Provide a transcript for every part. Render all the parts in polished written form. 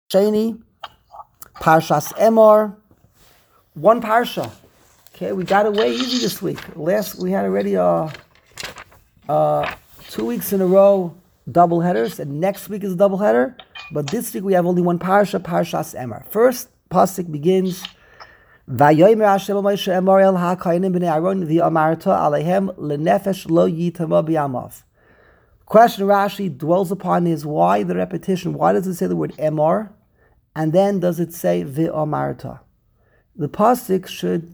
Sheni, Parshas Emor, one Parsha. Okay, we got it way easy this week. We had already 2 weeks in a row double headers, and next week is a double header. But this week we have only one Parsha, Parshas Emor. First pasuk begins, Vayomer Hashem Moshe Emor el HaKohanim b'nei Aaron v'amarta alehem lenefesh lo yitama b'yamav. Question Rashi dwells upon is why the repetition. Why does it say the word Emor? And then does it say v'amarta? The pasuk should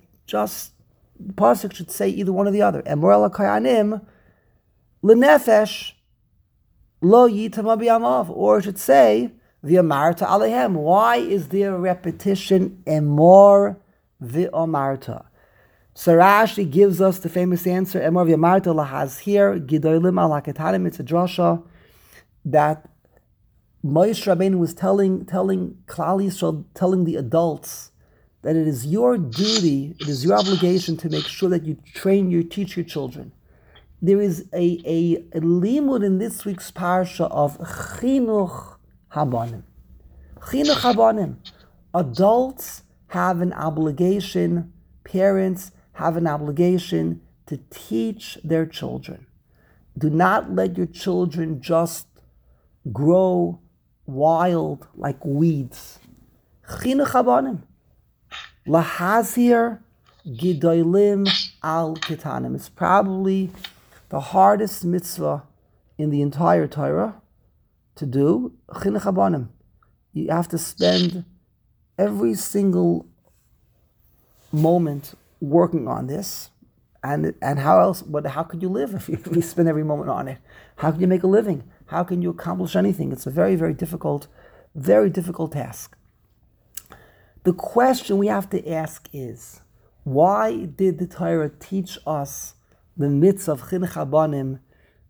say either one or the other. Emor el HaKohanim lenefesh lo yitama b'yamav, or it should say v'amarta alehem. Why is there a repetition Emor v'amarta? So Rashi gives us the famous answer, Emor v'amarta lahazhir gidolim al haketanim. It's a drasha that Moshe Rabbeinu was telling Klal Yisrael, telling the adults that it is your duty, it is your obligation to make sure that you teach your children. There is a limud in this week's parsha of chinuch habanim. Chinuch habanim. Adults have an obligation, parents have an obligation to teach their children. Do not let your children just grow wild like weeds. Chinuch habanim. Lahazir gidolim al ketanim. It's probably the hardest mitzvah in the entire Torah to do. Chinuch habanim. You have to spend every single moment working on this, and how else? But how could you live if you spend every moment on it? How can you make a living? How can you accomplish anything? It's a very, very difficult task. The question we have to ask is, why did the Torah teach us the mitzvah of chinuch habanim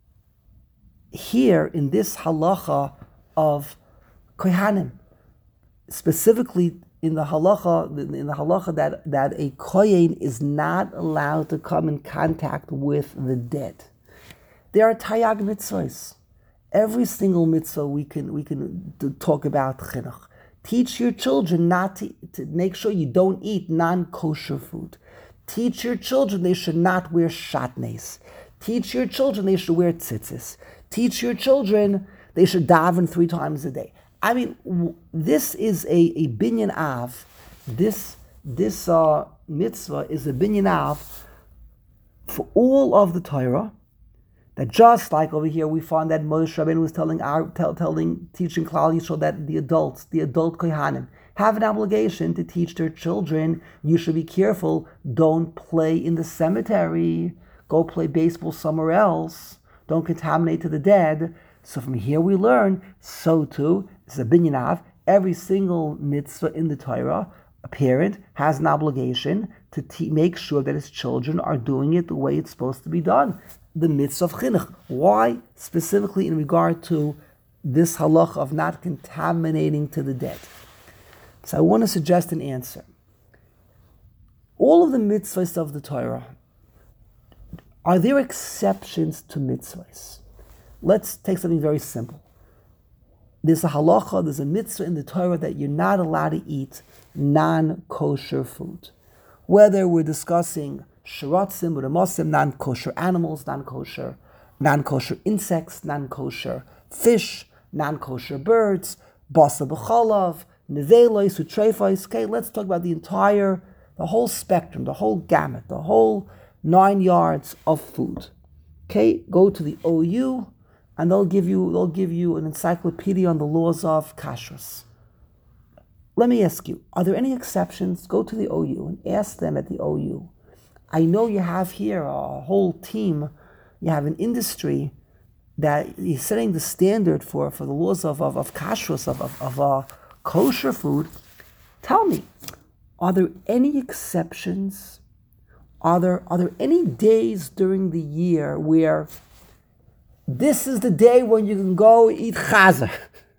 here in this halacha of kohanim, specifically in the halacha that a kohen is not allowed to come in contact with the dead? There are tayag mitzvahs. Every single mitzvah we can talk about chinuch. Teach your children not to make sure you don't eat non-kosher food. Teach your children they should not wear shatnez. Teach your children they should wear tzitzis. Teach your children they should daven 3 times a day. I mean, this is a binyan av. This mitzvah is a binyan av for all of the Torah. That just like over here, we found that Moshe Rabbeinu was teaching Klal Yisrael that the adult kohanim, have an obligation to teach their children, you should be careful, don't play in the cemetery, go play baseball somewhere else, don't contaminate to the dead. So from here we learn, so too, it's a binyan av, every single mitzvah in the Torah, a parent has an obligation to make sure that his children are doing it the way it's supposed to be done. The mitzvah of chinuch. Why? Specifically in regard to this halacha of not contaminating to the dead. So I want to suggest an answer. All of the mitzvahs of the Torah, are there exceptions to mitzvahs? Let's take something very simple. There's a halacha, there's a mitzvah in the Torah that you're not allowed to eat non-kosher food. Whether we're discussing shiratzim, uremosim, non-kosher animals, non-kosher insects, non-kosher fish, non-kosher birds, basa b'chalav, nevelos, utrefos. Okay, let's talk about the whole spectrum, the whole gamut, the whole 9 yards of food. Okay, go to the OU, and they'll give you an encyclopedia on the laws of kashrus. Let me ask you, are there any exceptions? Go to the OU and ask them at the OU. I know you have here a whole team, you have an industry that is setting the standard for the laws of kashrus, of kosher food. Tell me, are there any exceptions? Are there any days during the year where this is the day when you can go eat chazer?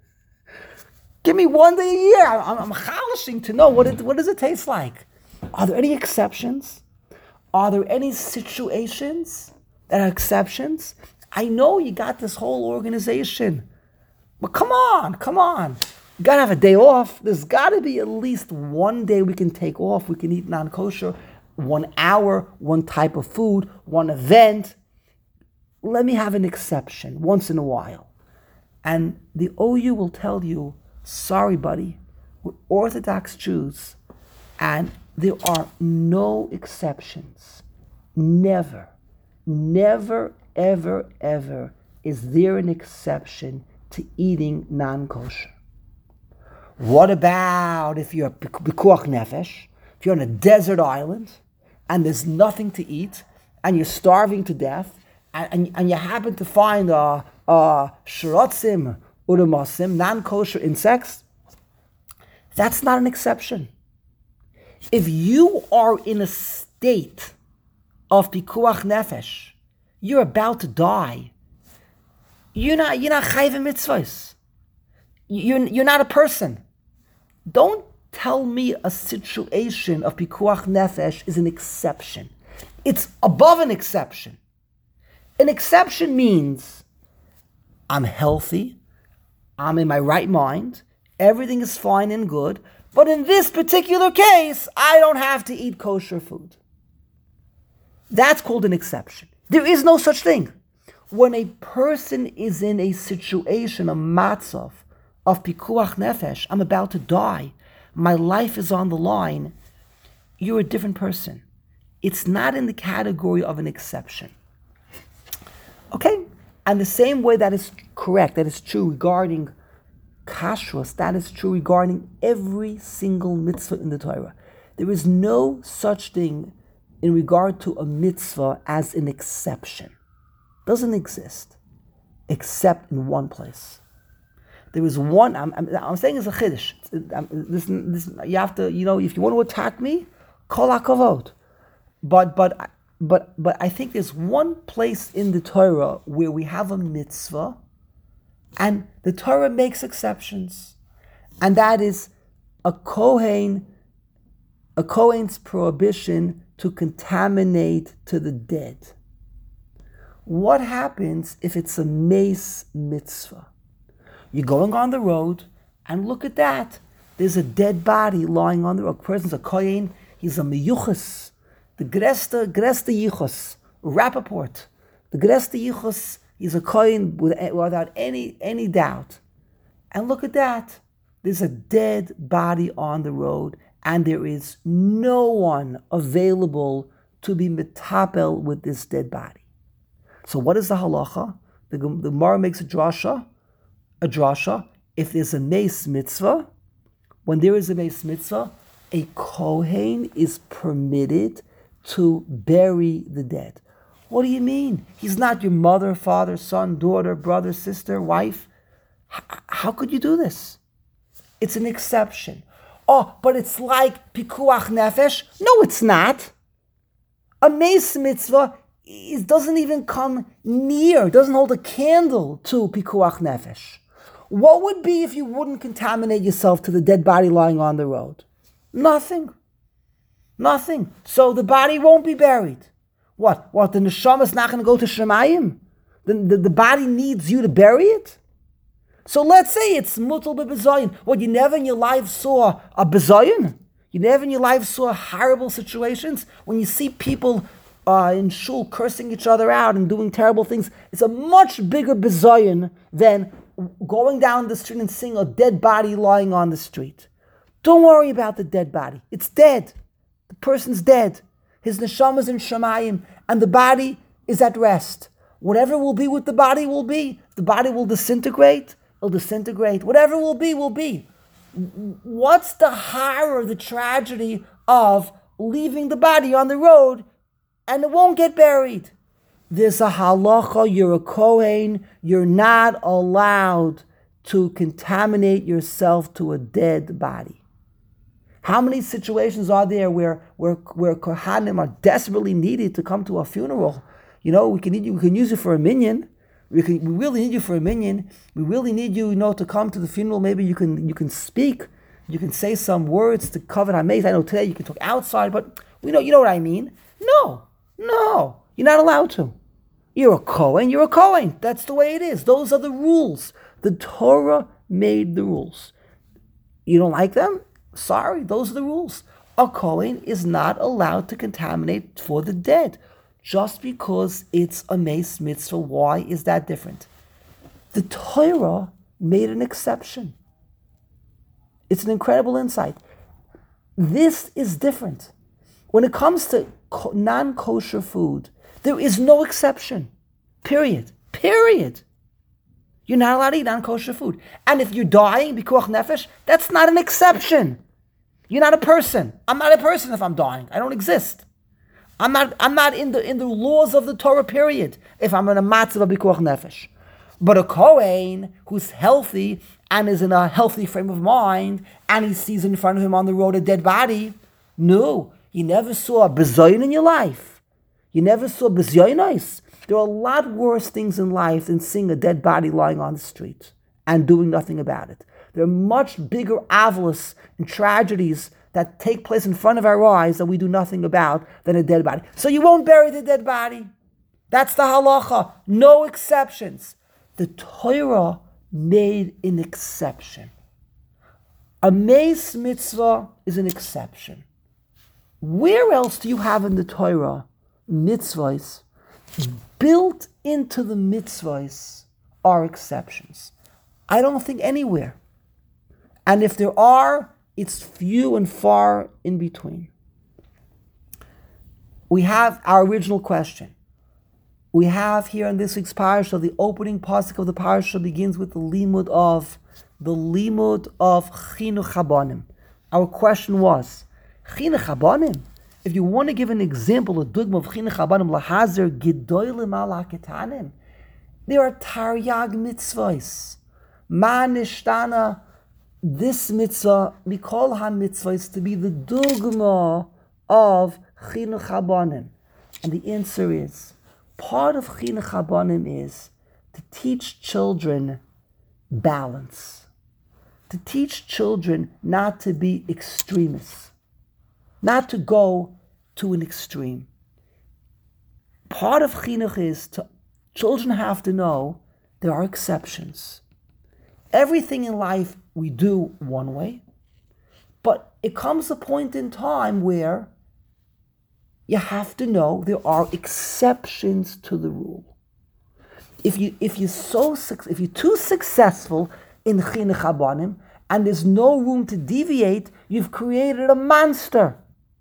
Give me one day a year. I'm chalishing to know what does it taste like. Are there any exceptions? Are there any situations that are exceptions? I know you got this whole organization, but come on. Gotta have a day off. There's gotta be at least one day we can take off. We can eat non-kosher, 1 hour, one type of food, one event. Let me have an exception once in a while. And the OU will tell you, sorry, buddy, we're Orthodox Jews, and there are no exceptions. Never, ever, ever is there an exception to eating non-kosher. What about if you're pikuach nefesh, if you're on a desert island and there's nothing to eat and you're starving to death and you happen to find shrotzim urumasim, non-kosher insects? That's not an exception. If you are in a state of pikuach nefesh, you're about to die. You're not chayv mitzvahs. You're not a person. Don't tell me a situation of pikuach nefesh is an exception. It's above an exception. An exception means I'm healthy, I'm in my right mind, everything is fine and good, but in this particular case, I don't have to eat kosher food. That's called an exception. There is no such thing. When a person is in a situation, a matzav, of pikuach nefesh, I'm about to die, my life is on the line, you're a different person. It's not in the category of an exception. Okay? And the same way that is correct, that is true regarding kashrus, that is true regarding every single mitzvah in the Torah. There is no such thing in regard to a mitzvah as an exception. Doesn't exist, except in one place. There is one, I'm saying it's a chiddush. This, you have to, if you want to attack me, kol hakavod. But I think there's one place in the Torah where we have a mitzvah, and the Torah makes exceptions, and that is a kohen's prohibition to contaminate to the dead. What happens if it's a mace mitzvah? You're going on the road, and look at that. There's a dead body lying on the road. A person's a kohen, he's a meyuchas, the gresta yichus, Rappaport. The gresta yichus, he's a kohen without any doubt. And look at that. There's a dead body on the road, and there is no one available to be metapel with this dead body. So what is the halacha? The Gemara makes a drasha. If there's a mace mitzvah, when there is a mace mitzvah, a kohen is permitted to bury the dead. What do you mean? He's not your mother, father, son, daughter, brother, sister, wife. How could you do this? It's an exception. Oh, but it's like pikuach nefesh? No, it's not. A mace mitzvah doesn't even come near, doesn't hold a candle to pikuach nefesh. What would be if you wouldn't contaminate yourself to the dead body lying on the road? Nothing. So the body won't be buried. What? The neshama is not going to go to Shemayim? The body needs you to bury it? So let's say it's mutal bebezayin. What, you never in your life saw a bezayin? You never in your life saw horrible situations? When you see people in shul cursing each other out and doing terrible things, it's a much bigger bezayin than going down the street and seeing a dead body lying on the street. Don't worry about the dead body. It's dead. The person's dead. His neshama is in Shemayim, and the body is at rest. Whatever will be with the body will be. The body will disintegrate, it'll disintegrate. Whatever will be, will be. What's the horror, the tragedy of leaving the body on the road and it won't get buried? There's a halacha, you're a kohen, you're not allowed to contaminate yourself to a dead body. How many situations are there where kohanim are desperately needed to come to a funeral? We can use you for a minyan. We really need you for a minyan. We really need you, to come to the funeral. Maybe you can speak. You can say some words to cover hametz. I know today you can talk outside, but you know what I mean. No, you're not allowed to. You're a kohen. That's the way it is. Those are the rules. The Torah made the rules. You don't like them? Sorry, those are the rules. A Kohen is not allowed to contaminate for the dead. Just because it's a mace mitzvah, why is that different? The Torah made an exception. It's an incredible insight. This is different. When it comes to non-kosher food, there is no exception. Period. You're not allowed to eat non-kosher food. And if you're dying, b'kuach nefesh, that's not an exception. You're not a person. I'm not a person if I'm dying. I don't exist. I'm not in the laws of the Torah, period, if I'm in a matzah of b'kuach nefesh. But a Kohen who's healthy and is in a healthy frame of mind, and he sees in front of him on the road a dead body, no, you never saw a bezoyin in your life. You never saw bezyonos. There are a lot worse things in life than seeing a dead body lying on the street and doing nothing about it. There are much bigger avos and tragedies that take place in front of our eyes that we do nothing about than a dead body. So you won't bury the dead body. That's the halacha. No exceptions. The Torah made an exception. A mace mitzvah is an exception. Where else do you have in the Torah mitzvahs? Built into the mitzvahs are exceptions. I don't think anywhere. And if there are, it's few and far in between. We have our original question. We have here in this week's parasha, the opening pasuk of the parasha begins with the limud of chinuch habanim. Our question was, chinuch habanim? If you want to give an example, a dugma of chinuch habanim lahazer gedolim ala ketanim, there are taryag mitzvahs. Ma nishtana, this mitzvah, mikol ha-mitzvahs, to be the dugma of chinuch habanim. And the answer is, part of chinuch habanim is to teach children balance, to teach children not to be extremists, not to go to an extreme. Part of chinuch is children have to know there are exceptions. Everything in life we do one way, but it comes a point in time where you have to know there are exceptions to the rule. If you're too successful in chinuch habanim and there's no room to deviate, you've created a monster.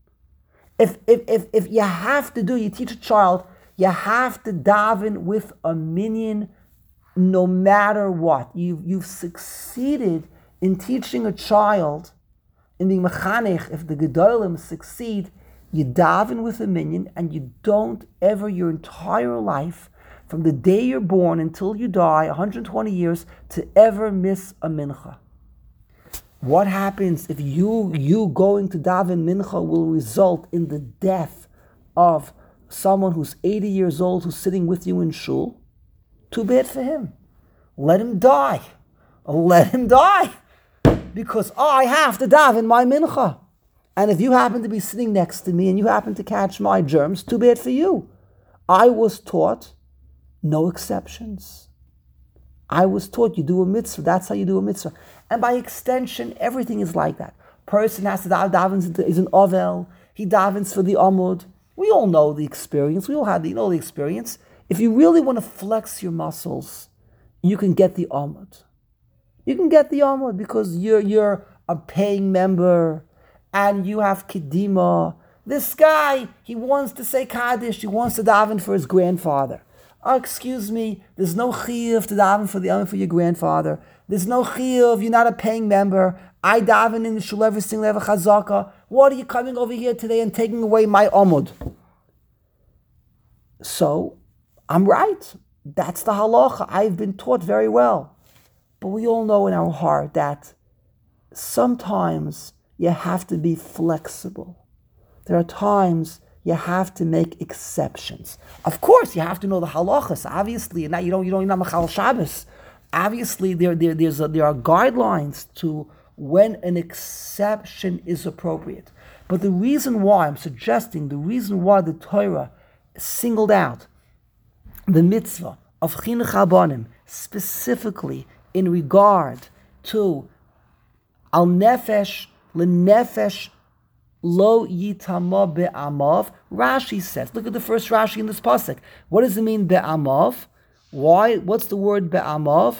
If you have to you teach a child, you have to daven with a minyan no matter what. You've succeeded in teaching a child, in being mechanech. If the gedolim succeed, you daven with a minyan, and you don't ever, your entire life, from the day you're born until you die, 120 years, to ever miss a mincha. What happens if you going to daven mincha will result in the death of someone who's 80 years old who's sitting with you in shul? Too bad for him. Let him die. Let him die. Because I have to daven my mincha. And if you happen to be sitting next to me and you happen to catch my germs, too bad for you. I was taught no exceptions. I was taught you do a mitzvah. That's how you do a mitzvah. And by extension, everything is like that. Person has to daven, is an ovel. He davens for the amud. We all know the experience. We all have the experience. If you really want to flex your muscles, you can get the amud. You can get the amud because you're a paying member and you have kedima. This guy, he wants to say Kaddish. He wants to daven for his grandfather. Oh, excuse me, there's no chiyuv to daven for your grandfather. There's no chiyuv, you're not a paying member. I daven in the shul every single ever chazaka. What are you coming over here today and taking away my amud? So, I'm right. That's the halacha. I've been taught very well. But we all know in our heart that sometimes you have to be flexible. There are times you have to make exceptions. Of course, you have to know the halachas. Obviously, and you're not machal Shabbos. Obviously, there are guidelines to when an exception is appropriate. But the reason why the Torah singled out the mitzvah of chinuch habanim specifically in regard to Al nefesh lenefesh lo yitama be'amav. Rashi says, look at the first Rashi in this pasuk. What does it mean be'amav? Why? What's the word be'amav?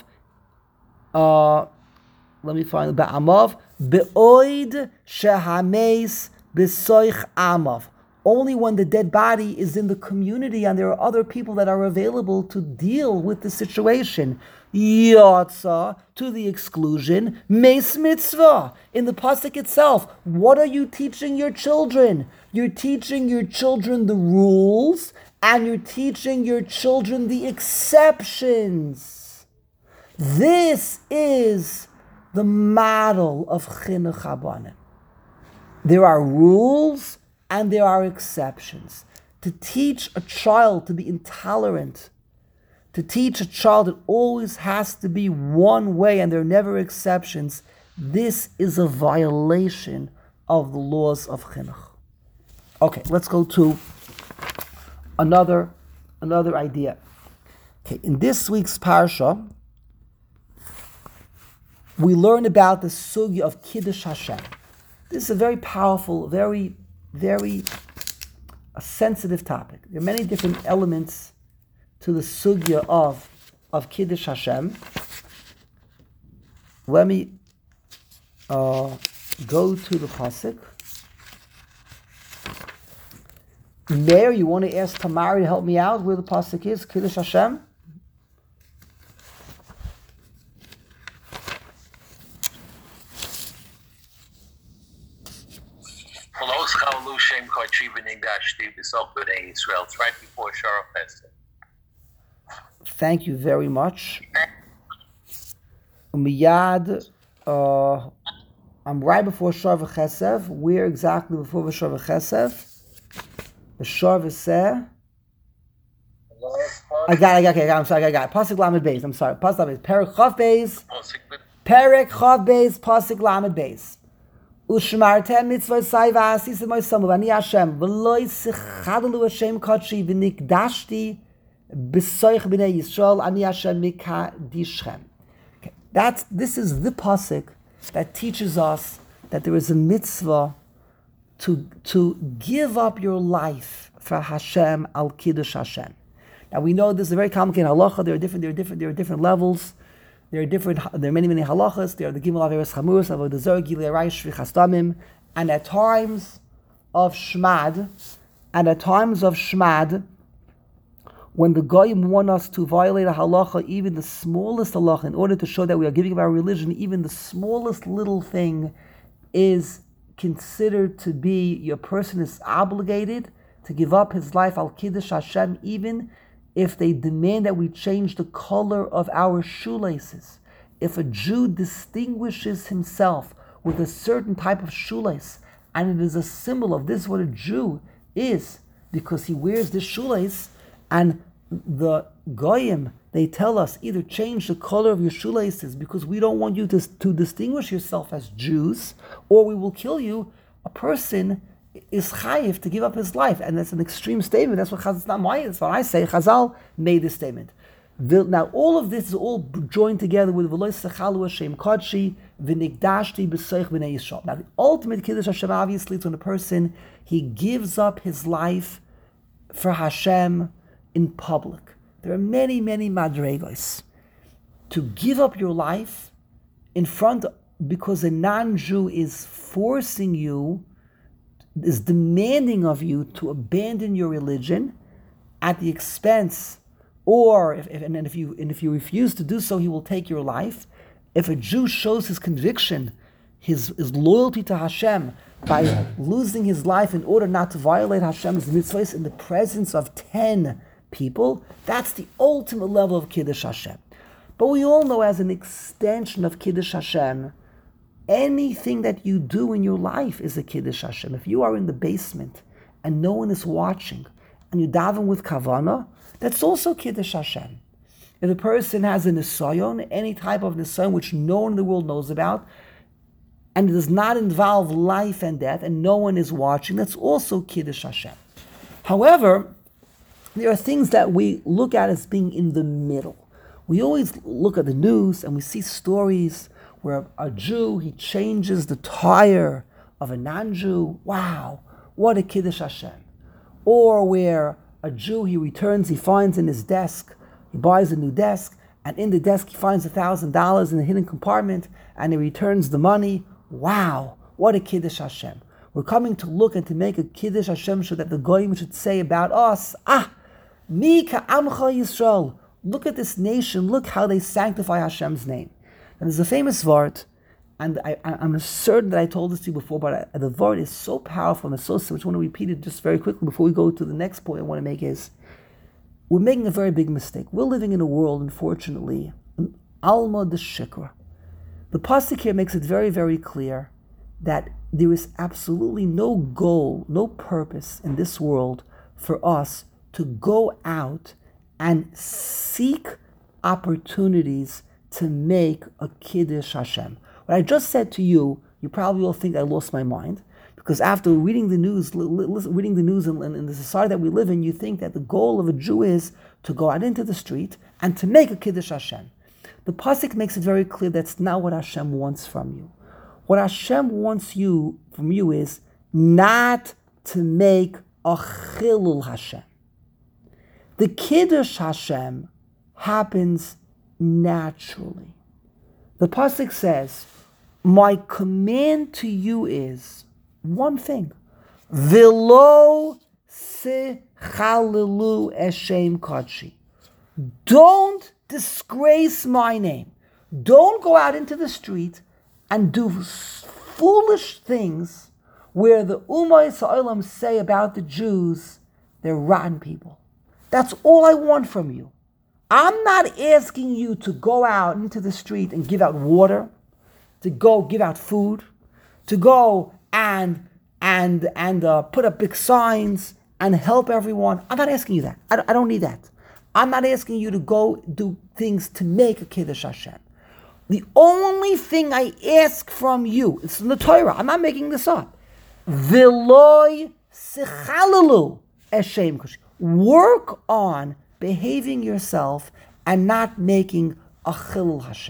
Let me find be'amav. Be'oid shehameis besoich amav. Only when the dead body is in the community and there are other people that are available to deal with the situation. Yatsa, to the exclusion, meis mitzvah. In the pasuk itself, what are you teaching your children? You're teaching your children the rules, and you're teaching your children the exceptions. This is the model of chinuch habanim. There are rules and there are exceptions. To teach a child to be intolerant, to teach a child it always has to be one way and there are never exceptions, this is a violation of the laws of chinuch. Okay, let's go to another idea. Okay, in this week's parsha, we learn about the sugya of Kiddush Hashem. This is a very powerful, very a sensitive topic. There are many different elements to the sugya of Kiddush Hashem. Let me go to the pasuk. Meir, you want to ask Tamari to help me out where the pasuk is? Kiddush Hashem. It's right before Shara Pesach. Thank you very much. Miyad, I'm right before Shar v'Chesev. Where exactly before Shar v'Chesev? The Shar v'Seh. I got it. I'm sorry, I got it. Pasuk Lamed Beis. I'm sorry. Pasuk Lamed Beis. Perek Chav Beis. Perek Chav Beis. Pasuk Lamed Beis. Ushmartem mitzvah sai v'asis moisamu v'ani Hashem v'lo yischadalu Hashem kodshi v'nikdashti b'soich b'nei Yisrael ani Hashem mikadishchem. This is the pasuk that teaches us that there is a mitzvah to give up your life for Hashem al kiddush Hashem. Now we know this is a very complicated halacha. There are different levels. There are many halachas. There are the Gimel Averos Chamuros, Avodah Zarah, Gilui Arayis, Shvichas Damim, and at times of Shmad, when the Goyim want us to violate a halacha, even the smallest halacha, in order to show that we are giving up our religion, even the smallest little thing is considered to be, your person is obligated to give up his life al kiddush Hashem, even if they demand that we change the color of our shoelaces. If a Jew distinguishes himself with a certain type of shoelace, and it is a symbol of this, what a Jew is, because he wears this shoelace, and the Goyim, they tell us, either change the color of your shoelaces because we don't want you to distinguish yourself as Jews, or we will kill you, a person is chayiv to give up his life, and that's an extreme statement. That's what Chazal, it's not my, that's what I say. Chazal made this statement. Now all of this is all joined together with v'lo yisachalu Hashem kodshi v'nikdashti b'soich b'nei Yisrael. Now the ultimate kiddush Hashem, obviously, is when a person, he gives up his life for Hashem in public. There are many madregos. To give up your life in front, because a non-Jew is forcing you, is demanding of you to abandon your religion at the expense, or if you refuse to do so, he will take your life. If a Jew shows his conviction, his loyalty to Hashem by losing his life in order not to violate Hashem's mitzvahs in the presence of 10 people, that's the ultimate level of Kiddush Hashem. But we all know, as an extension of Kiddush Hashem, anything that you do in your life is a Kiddush Hashem. If you are in the basement and no one is watching, and you daven with kavanah, that's also Kiddush Hashem. If a person has a nisayon, any type of nisayon which no one in the world knows about, and it does not involve life and death, and no one is watching, that's also Kiddush Hashem. However, there are things that we look at as being in the middle. We always look at the news and we see stories where a Jew, he changes the tire of a non-Jew. Wow, what a Kiddush Hashem. Or where a Jew, he returns, he finds in his desk, he buys a new desk, and in the desk he finds $1,000 in a hidden compartment, and he returns the money. Wow, what a Kiddush Hashem. We're coming to look and to make a Kiddush Hashem so that the Goyim should say about us, Mi ka'amcha Yisrael. Look at this nation, look how they sanctify Hashem's name. And there's a famous Vart, and I'm certain that I told this to you before, but the Vart is so powerful and so simple. I just want to repeat it just very quickly before we go to the next point I want to make is, we're making a very big mistake. We're living in a world, unfortunately, an alma de shikra. The pasuk here makes it very, very clear that there is absolutely no goal, no purpose in this world for us to go out and seek opportunities to make a Kiddush Hashem. What I just said to you, you probably will think I lost my mind, because after reading the news, reading the news in the society that we live in, you think that the goal of a Jew is to go out into the street and to make a Kiddush Hashem. The pasuk makes it very clear that's not what Hashem wants from you. What Hashem wants from you is not to make a Chilul Hashem. The Kiddush Hashem happens naturally. The pasuk says, my command to you is one thing. V'lo sechalelu eshem kodshi. Don't disgrace my name. Don't go out into the street and do foolish things where the Ummah Yisraelim say about the Jews, they're rotten people. That's all I want from you. I'm not asking you to go out into the street and give out water, to go give out food, to go and put up big signs and help everyone. I'm not asking you that. I don't need that. I'm not asking you to go do things to make a Kiddush Hashem. The only thing I ask from you, it's in the Torah, I'm not making this up. V'loi sechalelu eshem koshi. Work on behaving yourself and not making a Chilul Hashem.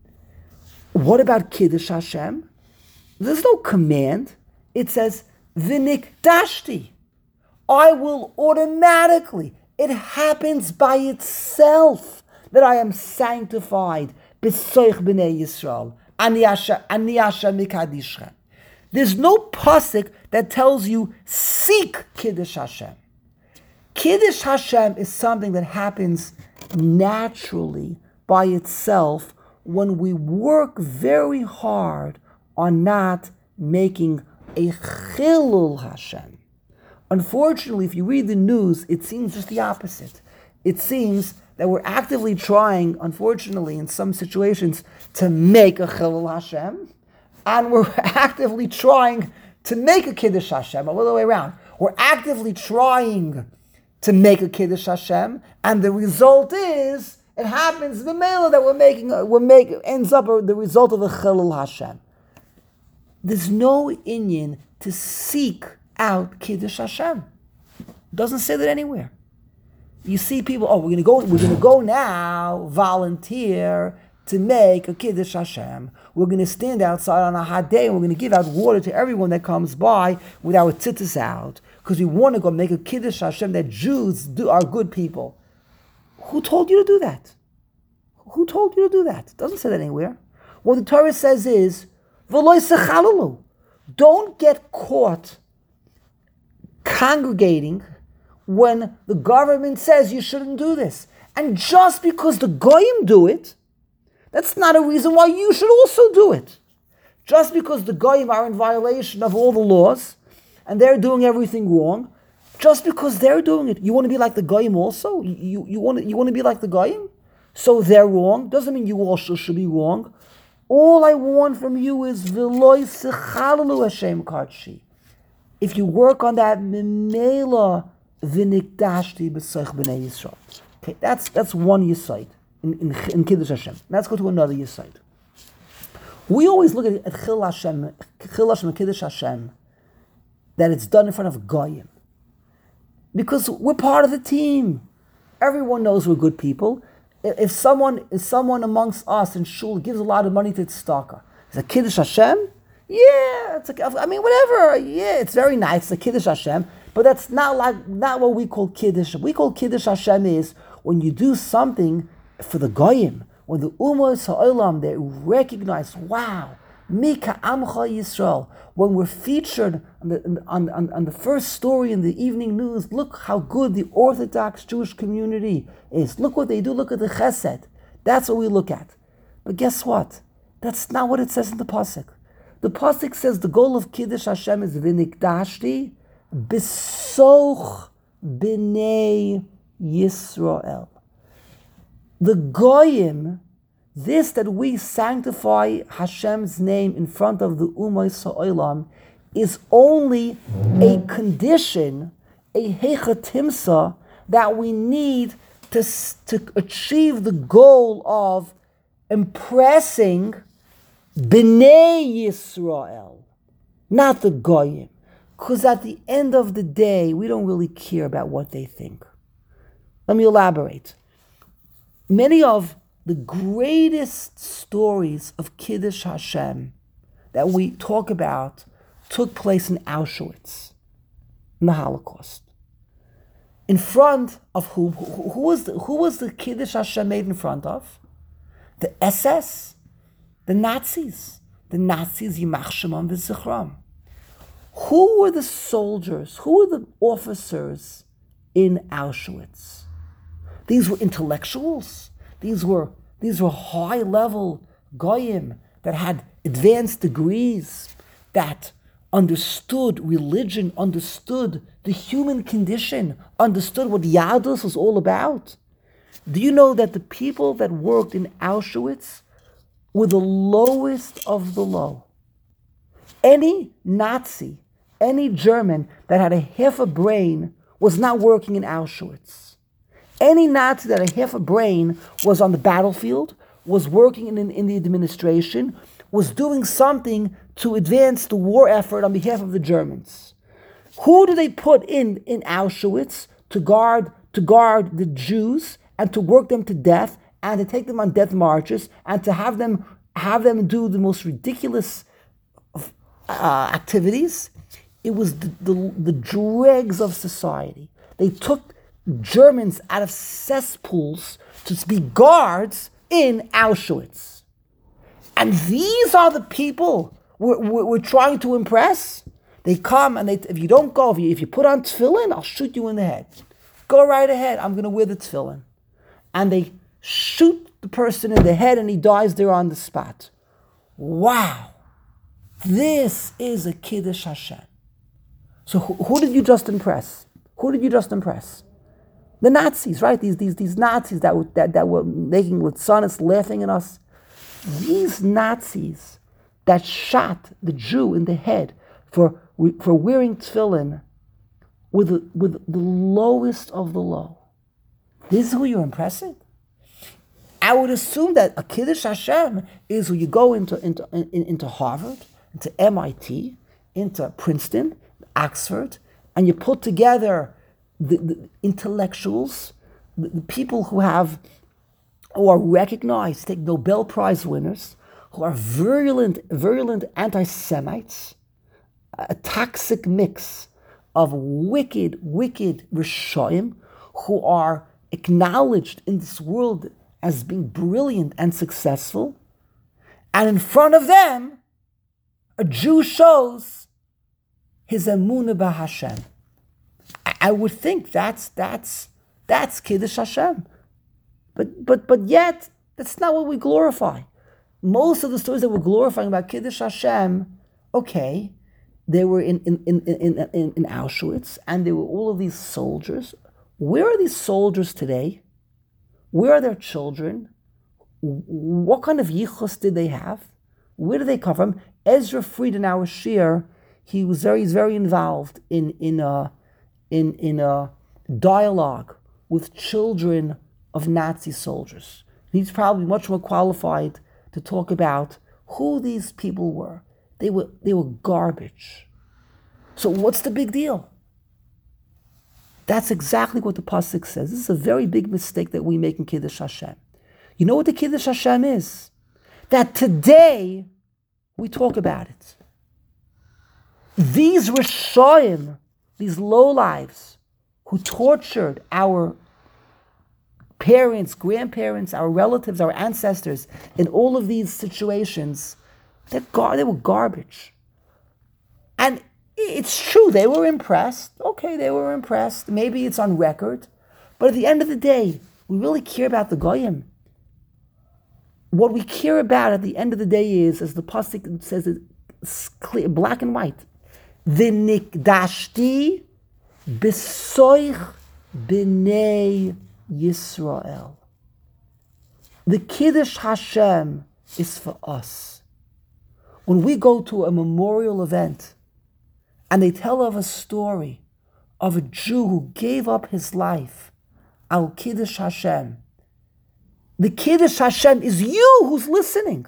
What about Kiddush Hashem? There's no command. It says, V'nikdashti. I will automatically, it happens by itself that I am sanctified. B'soich b'nei Yisrael. Ani Hashem mikadishchem. There's no pasuk that tells you, seek Kiddush Hashem. Kiddush Hashem is something that happens naturally by itself when we work very hard on not making a Chilul Hashem. Unfortunately, if you read the news, it seems just the opposite. It seems that we're actively trying, unfortunately, in some situations, to make a Chilul Hashem, and we're actively trying to make a Kiddush Hashem, all the way around. We're actively trying to make a Kiddush Hashem, and the result is, it happens, the mela that ends up the result of a Chilul Hashem. There's no inyan to seek out Kiddush Hashem. It doesn't say that anywhere. You see people, we're gonna go now, volunteer to make a Kiddush Hashem. We're gonna stand outside on a hot day and we're gonna give out water to everyone that comes by with our tzitzis out, because we want to go make a Kiddush Hashem that Jews are good people. Who told you to do that? Who told you to do that? It doesn't say that anywhere. What the Torah says is, V'loi sechalelu. Don't get caught congregating when the government says you shouldn't do this. And just because the Goyim do it, that's not a reason why you should also do it. Just because the Goyim are in violation of all the laws, and they're doing everything wrong, just because they're doing it, you want to be like the Goyim also? You want to be like the Goyim? So they're wrong, doesn't mean you also should be wrong. All I want from you is V'loi sechalelu Hashem kadshi. If you work on that, Memela v'nikdashti b'soich b'nei Yisrael. Okay, that's one yesod in Kiddush Hashem. Let's go to another yesod. We always look at Chilul Hashem and Kiddush Hashem, that it's done in front of Goyim. Because we're part of the team. Everyone knows we're good people. if someone amongst us in shul gives a lot of money to tzedakah, is it Kiddush Hashem? Yeah, whatever. Yeah, it's very nice, the Kiddush Hashem, but that's not what we call Kiddush. We call Kiddush Hashem is when you do something for the Goyim, when the Ummos Ha'olam, they recognize, wow, Mika Amcha Yisrael. When we're featured on the first story in the evening news, look how good the Orthodox Jewish community is. Look what they do. Look at the Chesed. That's what we look at. But guess what? That's not what it says in the pasuk. The pasuk says the goal of Kiddush Hashem is V'nikdashti b'soch b'nei Yisrael. The Goyim, this that we sanctify Hashem's name in front of the Ummos Ha'olam, is only a condition, a hechatimsa, that we need to achieve the goal of impressing B'nai Yisrael, not the Goyim. Because at the end of the day, we don't really care about what they think. Let me elaborate. Many of the greatest stories of Kiddush Hashem that we talk about took place in Auschwitz, in the Holocaust. In front of whom? Who was the Kiddush Hashem made in front of? The SS, the Nazis, Yimach Shemam v'Zichram. Who were the soldiers? Who were the officers in Auschwitz? These were intellectuals. These were high-level goyim that had advanced degrees, that understood religion, understood the human condition, understood what Yadus was all about. Do you know that the people that worked in Auschwitz were the lowest of the low? Any Nazi, any German that had a half a brain was not working in Auschwitz. Any Nazi that had a half a brain was on the battlefield, was working in the administration, was doing something to advance the war effort on behalf of the Germans. Who do they put in Auschwitz to guard the Jews and to work them to death and to take them on death marches and to have them do the most ridiculous activities? It was the dregs of society. They took Germans out of cesspools to be guards in Auschwitz. And these are the people we're trying to impress. They come and if you don't go, if you put on tefillin, I'll shoot you in the head. Go right ahead, I'm going to wear the tefillin. And they shoot the person in the head and he dies there on the spot. Wow. This is a Kiddush Hashem. So who did you just impress? Who did you just impress? The Nazis, right? These Nazis that were making litzanis, laughing at us. These Nazis that shot the Jew in the head for wearing tefillin were the lowest of the low. This is who you're impressing? I would assume that a Kiddush Hashem is when you go into Harvard, into MIT, into Princeton, Oxford, and you put together the intellectuals, the people who are recognized, take Nobel Prize winners, who are virulent anti-Semites, a toxic mix of wicked Rishoyim who are acknowledged in this world as being brilliant and successful, and in front of them, a Jew shows his emunah b'Hashem. I would think that's Kiddush Hashem, but yet that's not what we glorify. Most of the stories that we're glorifying about Kiddush Hashem, okay, they were in Auschwitz, and there were all of these soldiers. Where are these soldiers today? Where are their children? What kind of yichus did they have? Where do they come from? Ezra Fried in our shir, he's very involved in a dialogue with children of Nazi soldiers. He's probably much more qualified to talk about who these people were. They were garbage. So what's the big deal? That's exactly what the pasuk says. This is a very big mistake that we make in Kiddush Hashem. You know what the Kiddush Hashem is? That today we talk about it. These Rishoyim, these lowlives who tortured our parents, grandparents, our relatives, our ancestors in all of these situations, they were garbage. And it's true, they were impressed. Okay, they were impressed. Maybe it's on record. But at the end of the day, we really care about the Goyim. What we care about at the end of the day is, as the Pasuk says, it's clear, black and white. V'nikdashti b'soich b'nei Yisrael. The Kiddush Hashem is for us. When we go to a memorial event and they tell of a story of a Jew who gave up his life, al Kiddush Hashem, the Kiddush Hashem is you who's listening.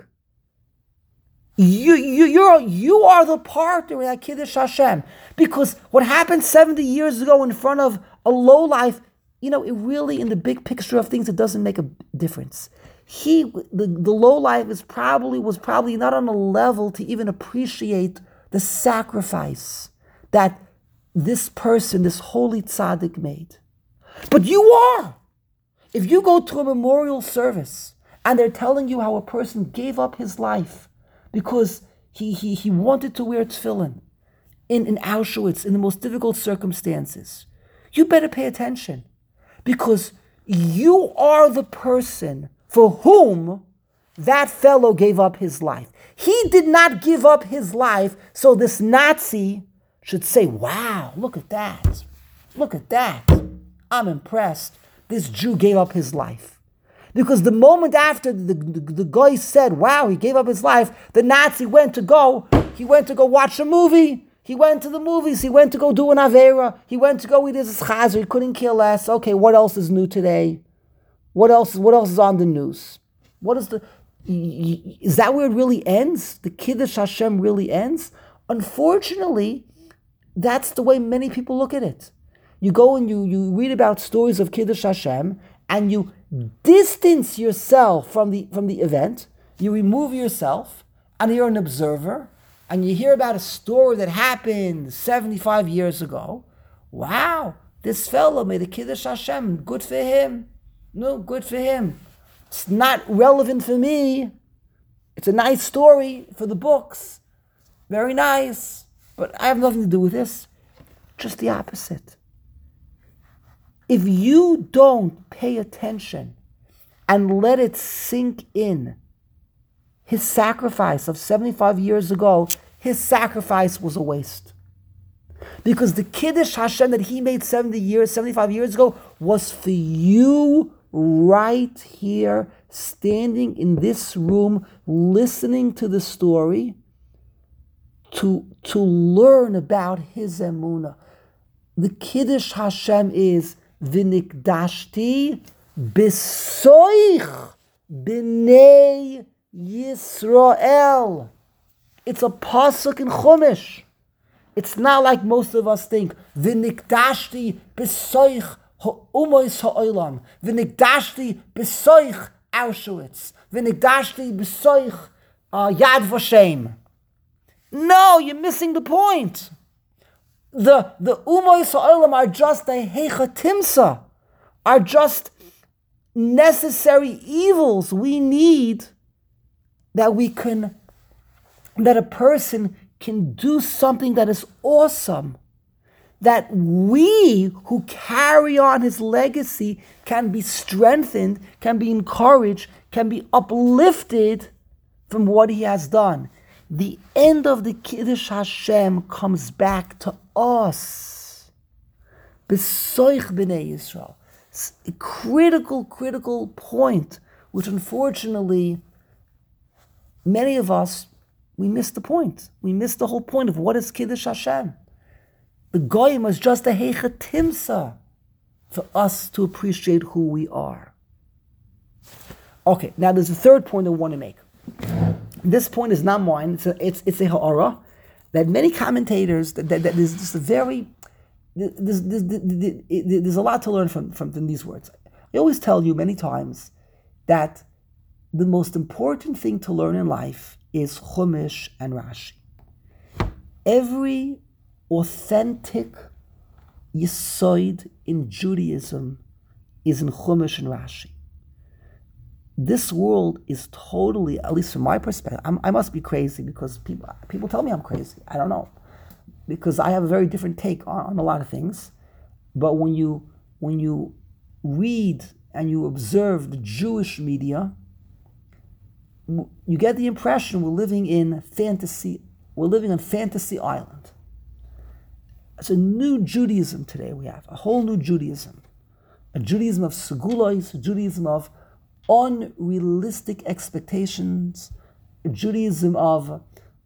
You are the partner in that Kiddush Hashem. Because what happened 70 years ago in front of a lowlife, it really, in the big picture of things, it doesn't make a difference. The lowlife was probably not on a level to even appreciate the sacrifice that this person, this holy tzaddik, made. But you are. If you go to a memorial service and they're telling you how a person gave up his life because he wanted to wear tefillin in Auschwitz in the most difficult circumstances, you better pay attention, because you are the person for whom that fellow gave up his life. He did not give up his life so this Nazi should say, wow, look at that. Look at that. I'm impressed. This Jew gave up his life. Because the moment after the guy said, wow, he gave up his life, the Nazi went to go watch a movie. He went to the movies. He went to go do an Avera. He went to go eat his chazer. He couldn't care less. Okay, what else is new today? What else is on the news? Is that where it really ends? The Kiddush Hashem really ends? Unfortunately, that's the way many people look at it. You go and you read about stories of Kiddush Hashem, and you distance yourself from the event. You remove yourself, and you're an observer, and you hear about a story that happened 75 years ago. Wow, this fellow made a Kiddush Hashem. Good for him. No, good for him. It's not relevant for me. It's a nice story for the books. Very nice. But I have nothing to do with this. Just the opposite. If you don't pay attention and let it sink in, his sacrifice of 75 years ago, his sacrifice was a waste. Because the Kiddush Hashem that he made 75 years ago was for you right here, standing in this room, listening to the story, to learn about his emunah. The Kiddush Hashem is V'nikdashti b'soich b'nei Yisrael. It's a pasuk in Chumash. It's not like most of us think. V'nikdashti b'soich ha'umois ha'olam. V'nikdashti b'soich Auschwitz. V'nikdashti b'soich Yad Vashem. No, you're missing the point. The umois ha'olam are just a hechatimsa, are just necessary evils we need that a person can do something that is awesome, that we who carry on his legacy can be strengthened, can be encouraged, can be uplifted from what he has done. The end of the Kiddush Hashem comes back to us. B'soich b'nei Yisrael. It's a critical point, which unfortunately, many of us, we miss the point. We miss the whole point of what is Kiddush Hashem. The Goyim was just a hechatimsa for us to appreciate who we are. Okay, now there's a third point I want to make. This point is not mine. It's a ha'ara that many commentators that there's just a very there's a lot to learn from these words. I always tell you many times that the most important thing to learn in life is Chumash and Rashi. Every authentic Yesod in Judaism is in Chumash and Rashi. This world is totally, at least from my perspective, I must be crazy because people tell me I'm crazy. I don't know. Because I have a very different take on a lot of things. But when you read and you observe the Jewish media, you get the impression we're living in fantasy. We're living on fantasy island. It's a new Judaism today we have, a whole new Judaism. A Judaism of segulos, a Judaism of unrealistic expectations, a Judaism of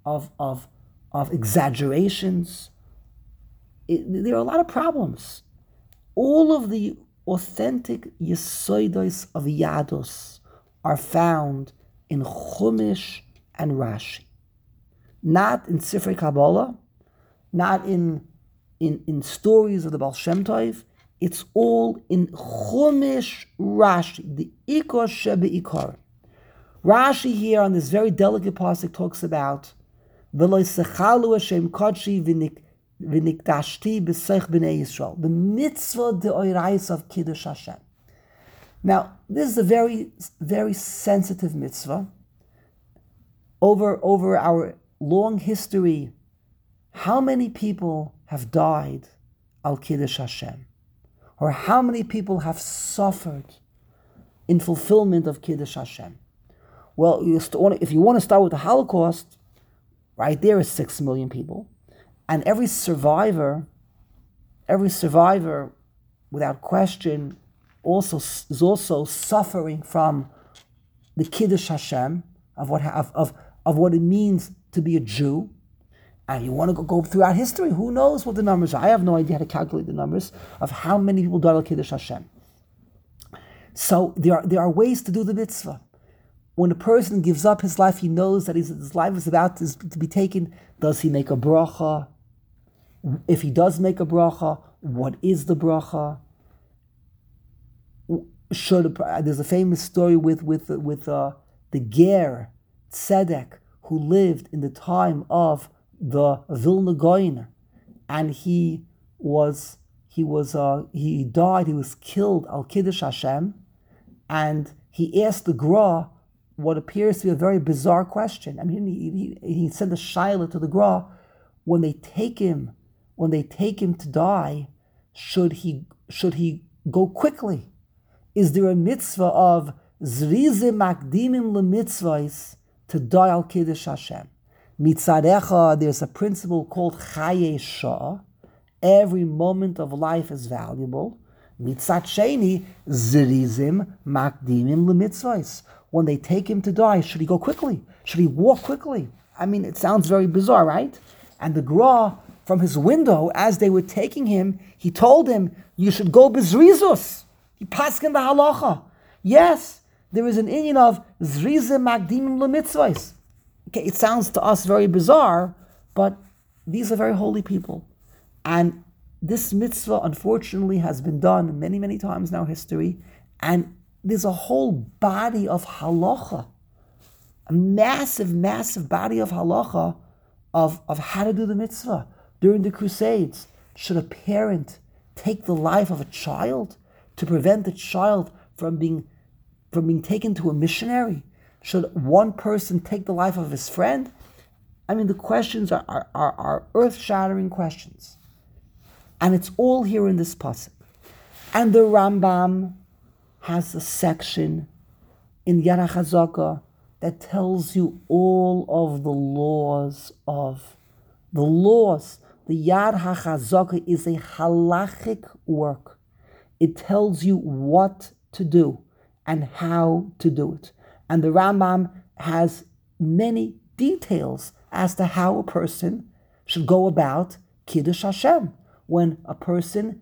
exaggerations. There are a lot of problems. All of the authentic yesodos of Yadus are found in Chumash and Rashi. Not in Sifrei Kabbalah, not in stories of the Baal Shem Tov. It's all in Chumash Rashi, the Ikar Shebe Ikar. Rashi here on this very delicate pasuk talks about V'lo sechalu Hashem kodshi v'nikdashti b'seich b'nei Yisrael, the mitzvah de'orais of Kiddush Hashem. Now, this is a very, very sensitive mitzvah. Over our long history, how many people have died al Kiddush Hashem? Or how many people have suffered in fulfillment of Kiddush Hashem? Well, if you want to start with the Holocaust, right there is 6 million people. And every survivor, without question, is also suffering from the Kiddush Hashem of what it means to be a Jew. And you want to go throughout history, who knows what the numbers are? I have no idea how to calculate the numbers of how many people died al Kiddush Hashem. So there are ways to do the mitzvah. When a person gives up his life, he knows that his life is about to be taken. Does he make a bracha? If he does make a bracha, what is the bracha? There's a famous story with the Ger Tzedek who lived in the time of the Vilna Gaon, and he died. He was killed al Kiddush Hashem, and he asked the Gra what appears to be a very bizarre question. I mean, he sent a shaila to the Gra: when they take him to die, should he go quickly? Is there a mitzvah of zrize makdimim lemitzvahs to die al Kiddush Hashem? Mitzadecha, there's a principle called chaye shah. Every moment of life is valuable. Mitzat sheni, zirizim makdimim lemitzvahs. When they take him to die, should he go quickly? Should he walk quickly? I mean, it sounds very bizarre, right? And the Gra, from his window, as they were taking him, he told him, you should go bezrizus. He paskin the halacha. Yes, there is an inyan of zrizim makdimim lemitzvahs. Okay, it sounds to us very bizarre, but these are very holy people. And this mitzvah, unfortunately, has been done many, many times in our history. And there's a whole body of halacha, a massive, massive body of halacha of how to do the mitzvah. During the Crusades, should a parent take the life of a child to prevent the child from being taken to a missionary? Should one person take the life of his friend? I mean, the questions are earth-shattering questions. And it's all here in this pasuk. And the Rambam has a section in Yad HaChazaka that tells you all of the laws of the laws. The Yad HaChazaka is a halachic work. It tells you what to do and how to do it. And the Rambam has many details as to how a person should go about Kiddush Hashem. When a person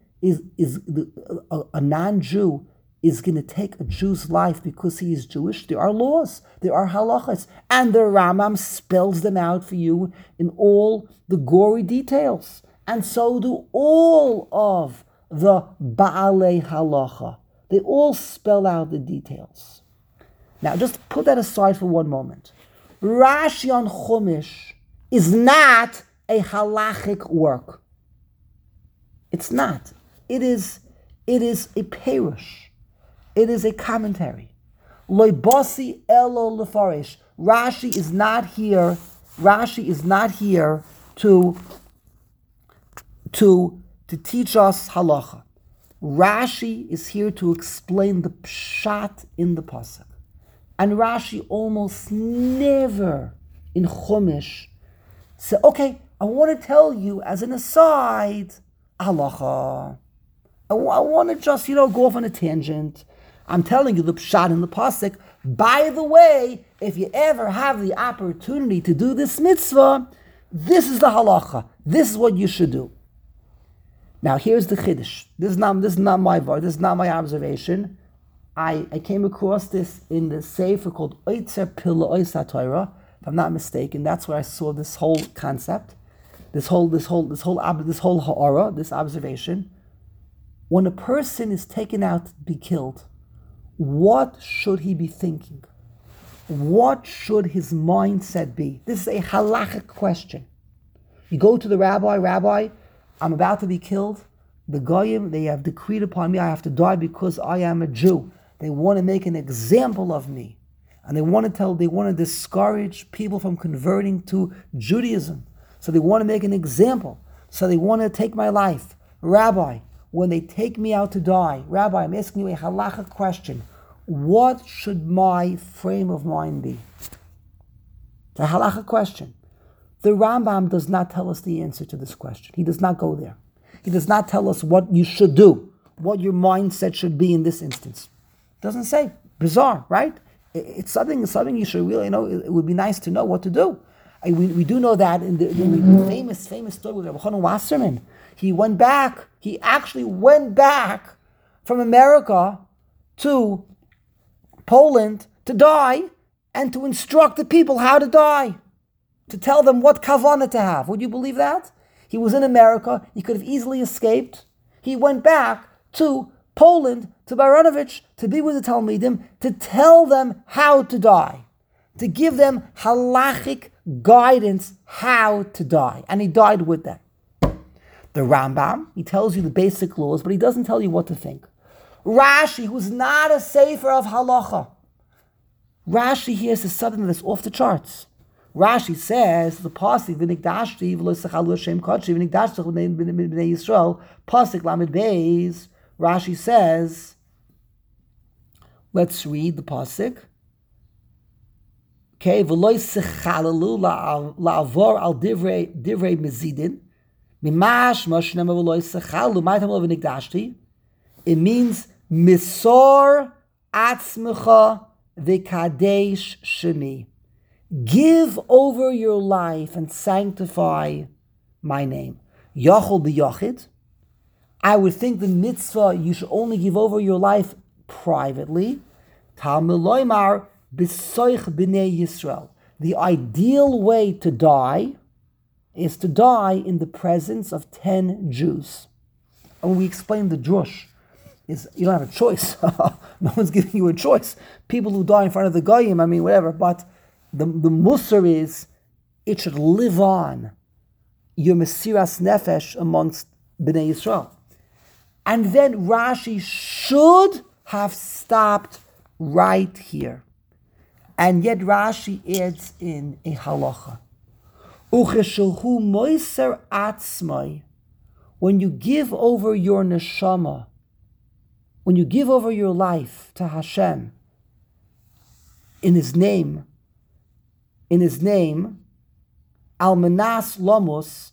a non-Jew is going to take a Jew's life because he is Jewish, there are laws, there are halachas, and the Rambam spells them out for you in all the gory details. And so do all of the Baalei Halacha. They all spell out the details. Now, just put that aside for one moment. Rashi on Chumash is not a halachic work. It's not. It is a perush. It is a commentary. Loi basi elo lefarish. Rashi is not here. Rashi is not here to teach us halacha. Rashi is here to explain the pshat in the pasuk. And Rashi almost never in Chumash say, okay, I want to tell you as an aside, halacha. I want to just, go off on a tangent. I'm telling you the pshat in the pasuk. By the way, if you ever have the opportunity to do this mitzvah, this is the halacha. This is what you should do. Now here's the chiddush. This is not my word. This is not my observation. I came across this in the sefer called Oitzer Pilla Oisa Torah. If I'm not mistaken, that's where I saw this whole concept, this whole ha'ara, this observation. When a person is taken out to be killed, what should he be thinking? What should his mindset be? This is a halachic question. You go to the rabbi, I'm about to be killed. The goyim, they have decreed upon me I have to die because I am a Jew. They want to make an example of me. And they want to discourage people from converting to Judaism. So they want to make an example. So they want to take my life. Rabbi, when they take me out to die, Rabbi, I'm asking you a halachic question. What should my frame of mind be? It's a halachic question. The Rambam does not tell us the answer to this question. He does not go there. He does not tell us what you should do, what your mindset should be in this instance. Doesn't say. Bizarre, right? It's something you should really know. It would be nice to know what to do. We do know that in the famous story with Rabbi Chanan Wasserman. He actually went back from America to Poland to die and to instruct the people how to die, to tell them what kavanah to have. Would you believe that? He was in America. He could have easily escaped. He went back to Poland, to Baranovich, to be with the Talmidim, to tell them how to die, to give them halachic guidance how to die. And he died with them. The Rambam, he tells you the basic laws, but he doesn't tell you what to think. Rashi, who's not a sefer of halacha, Rashi here says something that's off the charts. Rashi says the pasuk v'nikdashti v'lo sechalu Hashem kodshi v'nikdashti b'nei Yisrael pasuk lamed beis. Rashi says, let's read the pasuk. Okay, v'lo sechalalu la'avor al divrei mezidin mimash moshnema v'lo sechalu ma'atam lo v'nikdashti. It means misor atzmecha v'kadesh shemi. Give over your life and sanctify my name. Yachol b'yachid. I would think the mitzvah, you should only give over your life privately. Talmud loymar b'soich b'nei Yisrael. The ideal way to die is to die in the presence of 10 Jews. And when we explain the drush, is you don't have a choice. No one's giving you a choice. People who die in front of the goyim, whatever. But the musar is, it should live on your mesiras nefesh amongst Bnei Yisrael. And then Rashi should have stopped right here. And yet Rashi adds in a halacha. Ucheshelhu moiser atzmai. When you give over your neshama, when you give over your life to Hashem, in His name, Almanas Lamos,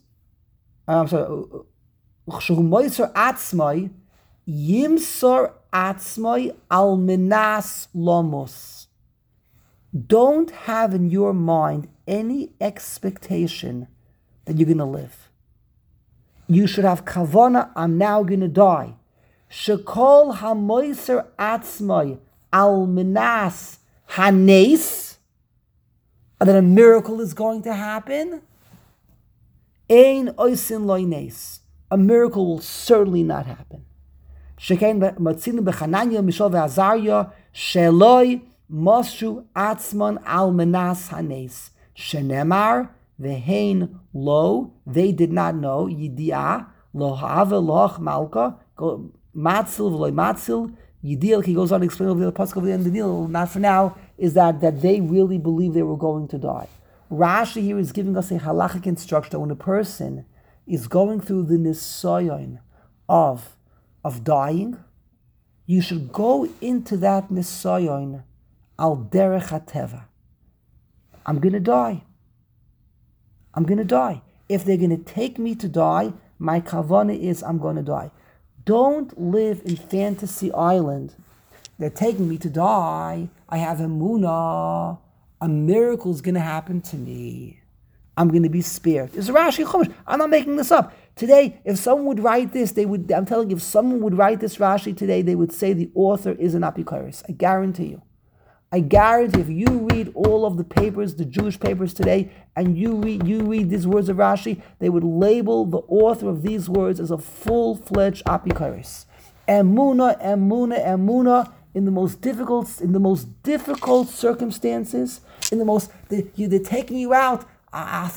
Moiser Atzmai, Yimsor Atzmai Almanas Lamos. Don't have in your mind any expectation that you're going to live. You should have kavana, I'm now going to die. Shekol hamoiser atzmai almanas hanes, and then a miracle is going to happen. Ein oisin loines. A miracle will certainly not happen. Shekain matzinu bechananya mishal ve'azarya sheloi Moshu atzman al menas hanes. Shenemar vehein lo. They did not know. Yidiah lo have loch malka. Matzil v'loy matzil. Yidiah, he goes on to explain over the pasuk of the end of the deal, not for now, is that they really believed they were going to die. Rashi here is giving us a halachic instruction that when a person is going through the nisayon of dying, you should go into that nisayon al derech hateva. I'm going to die. I'm going to die. If they're going to take me to die, my kavanah is I'm going to die. Don't live in fantasy island. They're taking me to die. I have emunah. A miracle is going to happen to me. I'm going to be spared. It's Rashi Chumash. I'm not making this up. Today, if someone would write this, I'm telling you, if someone would write this Rashi today, they would say the author is an apikoros. I guarantee you. I guarantee if you read all of the papers, the Jewish papers today, and you read these words of Rashi, they would label the author of these words as a full-fledged apikoros. Emuna, emuna, emuna, in the most difficult circumstances, they're taking you out. And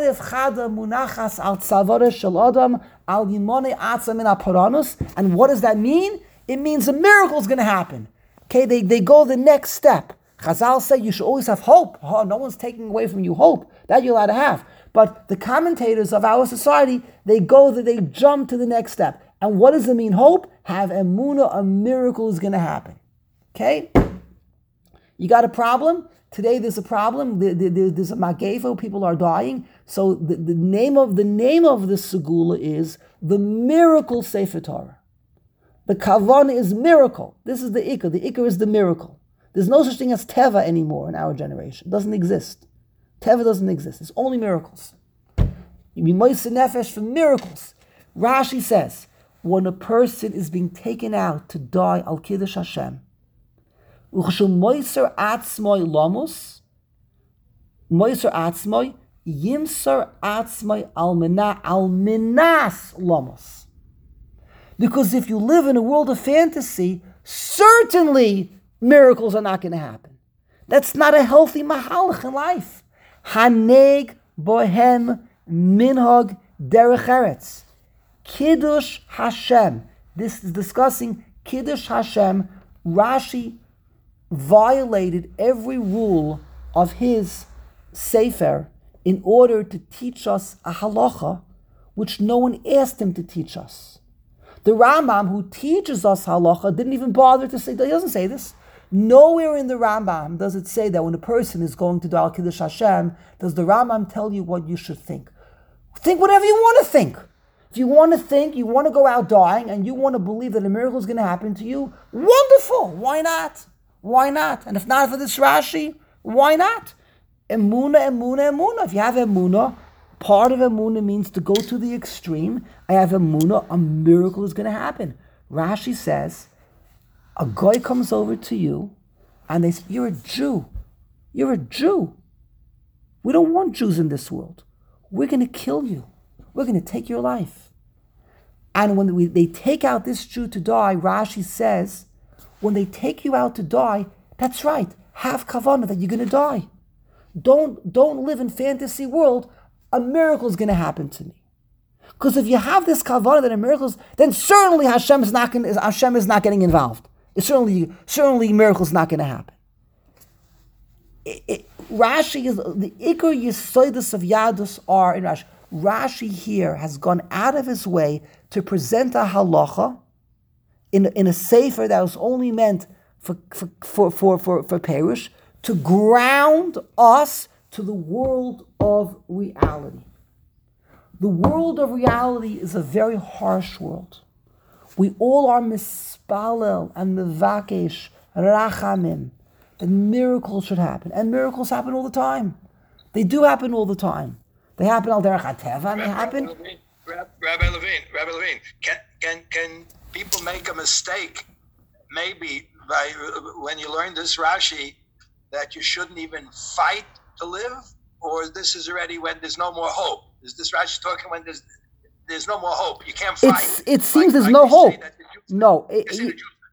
what does that mean? It means a miracle is going to happen. Okay, they go the next step. Chazal say you should always have hope. Oh, no one's taking away from you hope. That you're allowed to have. But the commentators of our society, they jump to the next step. And what does it mean, hope? Have emunah, a miracle is going to happen. Okay? You got a problem? Today there's a problem. There's a mageva, people are dying. So the name of the segula is the miracle Sefer Torah. The kavanah is miracle. This is the ikar. The ikar is the miracle. There's no such thing as teva anymore in our generation. It doesn't exist. Teva doesn't exist. It's only miracles. You be moiseh nefesh for miracles. Rashi says, when a person is being taken out to die al kiddush Hashem, moiser atzmoi lamus, moiser atzmoi yimser atzmoi alminas lamus. Because if you live in a world of fantasy, certainly miracles are not going to happen. That's not a healthy mahalach in life. Haneg bohem minhag derech eretz. Kiddush Hashem. This is discussing Kiddush Hashem. Rashi violated every rule of his sefer in order to teach us a halacha which no one asked him to teach us. The Rambam, who teaches us halacha, didn't even bother to say, he doesn't say this. Nowhere in the Rambam does it say that when a person is going to do Al Kiddush Hashem, does the Rambam tell you what you should think. Think whatever you want to think. If you want to think, you want to go out dying, and you want to believe that a miracle is going to happen to you, wonderful. Why not? Why not? And if not for this Rashi, why not? Emuna, emuna, emuna. If you have emuna, part of emuna means to go to the extreme. I have emuna, a miracle is going to happen. Rashi says, a guy comes over to you, and they say, you're a Jew. You're a Jew. We don't want Jews in this world. We're going to kill you. We're going to take your life. And when they take out this Jew to die, Rashi says, when they take you out to die, that's right, have kavanah that you're going to die. Don't live in fantasy world. A miracle is going to happen to me. Because if you have this kavanah that a miracle is, then certainly Hashem is not getting involved. Certainly miracle is not going to happen. Rashi is the ikar yisoidus of Yadus are in Rashi. Rashi here has gone out of his way to present a halacha in a sefer that was only meant for Perush, to ground us to the world of reality. The world of reality is a very harsh world. We all are mispalel and mevakesh rachamim that miracles should happen, and miracles happen all the time. They do happen all the time. They happen al derech hateva, and they happen. Rabbi Levine, can people make a mistake? Maybe by when you learn this Rashi that you shouldn't even fight to live, or this is already when there's no more hope. Is this Rashi talking when there's no more hope? You can't fight. It seems there's no hope. No.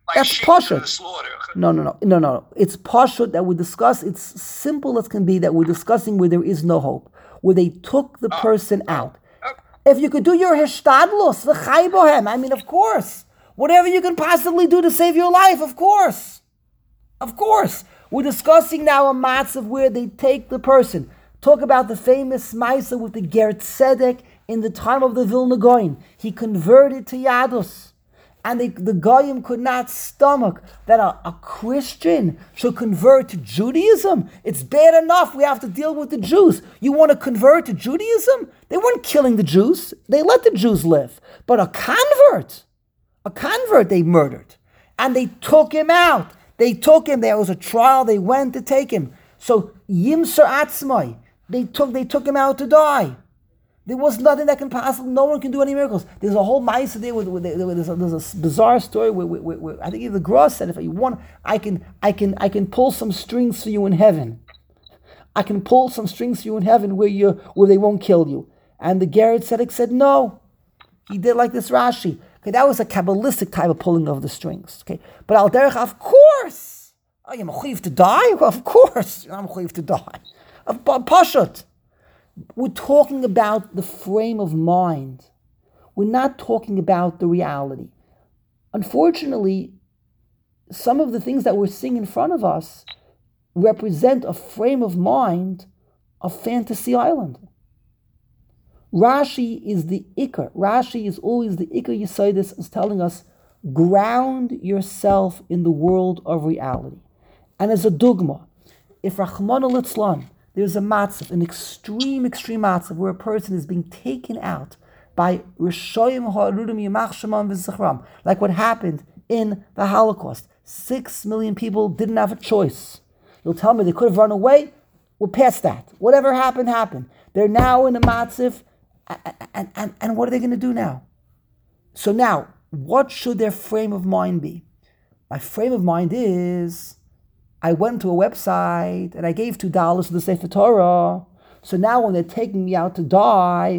Like That's sheep to the pashut. slaughter. No. It's pashut that we discuss. It's simple as can be that we're discussing where there is no hope, where they took the person out. Okay. If you could do your hishtadlus, v'chai bohem, I mean, of course. Whatever you can possibly do to save your life, of course. Of course. We're discussing now a matzav where they take the person. Talk about the famous Maisa with the Ger Tzedek in the time of the Vilna Gaon. He converted to Yadus. And the Goyim could not stomach that a Christian should convert to Judaism. It's bad enough we have to deal with the Jews. You want to convert to Judaism? They weren't killing the Jews. They let the Jews live. But a convert they murdered. And they took him out. They took him. There was a trial. They went to take him. So Yimser Atzmai, they took him out to die. There was nothing that can possibly, no one can do any miracles. There's a whole mice there there's a bizarre story where I think even the Gross said, if you want, I can pull some strings for you in heaven. I can pull some strings for you in heaven where they won't kill you. And the Ger Tzedek said no. He did like this Rashi. Okay, that was a Kabbalistic type of pulling of the strings. Okay, but Al Derech, of course. Oh, you're mechuyev to die? Well, of course, I'm mechuyev to die. Pashut. We're talking about the frame of mind. We're not talking about the reality. Unfortunately, some of the things that we're seeing in front of us represent a frame of mind of fantasy island. Rashi is the Ikar. Rashi is always the Ikar Yesodis, is telling us, ground yourself in the world of reality. And as a dogma, if Rachmana litzlan, there's a matzav, an extreme matzav, where a person is being taken out by Rishoyim Ha'arudim Yimach Shemam V'Zichram, like what happened in the Holocaust. 6 million people didn't have a choice. You'll tell me they could have run away? We're past that. Whatever happened, happened. They're now in a matzav, and what are they going to do now? So now, what should their frame of mind be? My frame of mind is, I went to a website and I gave $2 to the Sefer Torah. So now when they're taking me out to die,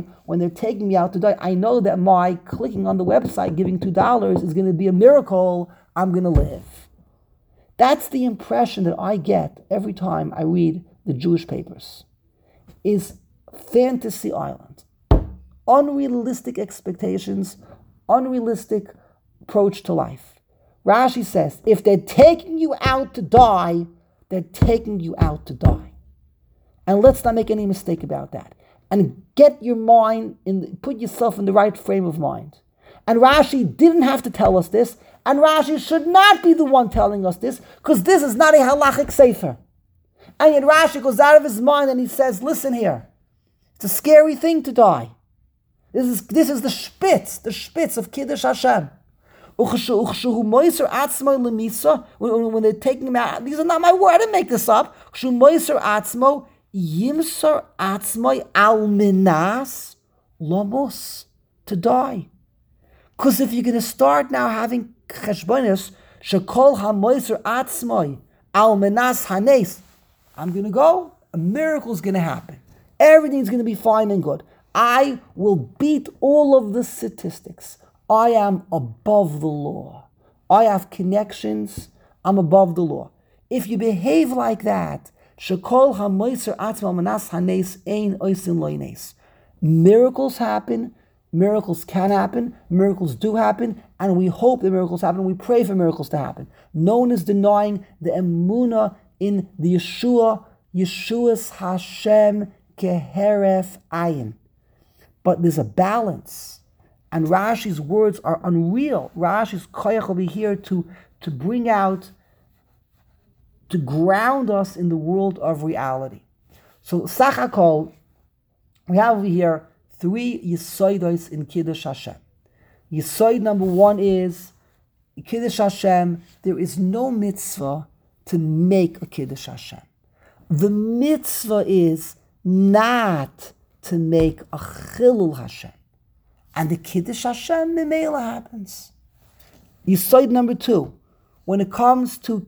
I know that my clicking on the website, giving $2 is going to be a miracle. I'm going to live. That's the impression that I get every time I read the Jewish papers. Is fantasy island. Unrealistic expectations, unrealistic approach to life. Rashi says, if they're taking you out to die, they're taking you out to die. And let's not make any mistake about that. And get your mind, put yourself in the right frame of mind. And Rashi didn't have to tell us this, and Rashi should not be the one telling us this, because this is not a halachic sefer. And yet Rashi goes out of his mind and he says, listen here, it's a scary thing to die. This is the spitz of Kiddush Hashem. When they're taking him out, these are not my words, I didn't make this up. To die. Because if you're going to start now having cheshbonis, shekol hamoiser atzmai al menas hanes, I'm going to go, a miracle's going to happen. Everything's going to be fine and good. I will beat all of the statistics. I am above the law. I have connections. I'm above the law. If you behave like that, shekol hamoiser atzmai menas hanes ein oisin loines. Miracles happen. Miracles can happen, miracles do happen, and we hope that miracles happen, and we pray for miracles to happen. No one is denying the emunah in the Yeshua's Hashem keheref ayin. But there's a balance, and Rashi's words are unreal. Rashi's koyach will be here to bring out, to ground us in the world of reality. So, Sachakol, we have over here 3 Yisoidos in Kiddush Hashem. Yisoid number 1 is, Kiddush Hashem, there is no mitzvah to make a Kiddush Hashem. The mitzvah is not to make a Chilul Hashem. And the Kiddush Hashem, Memela happens. Yisoid number 2, when it comes to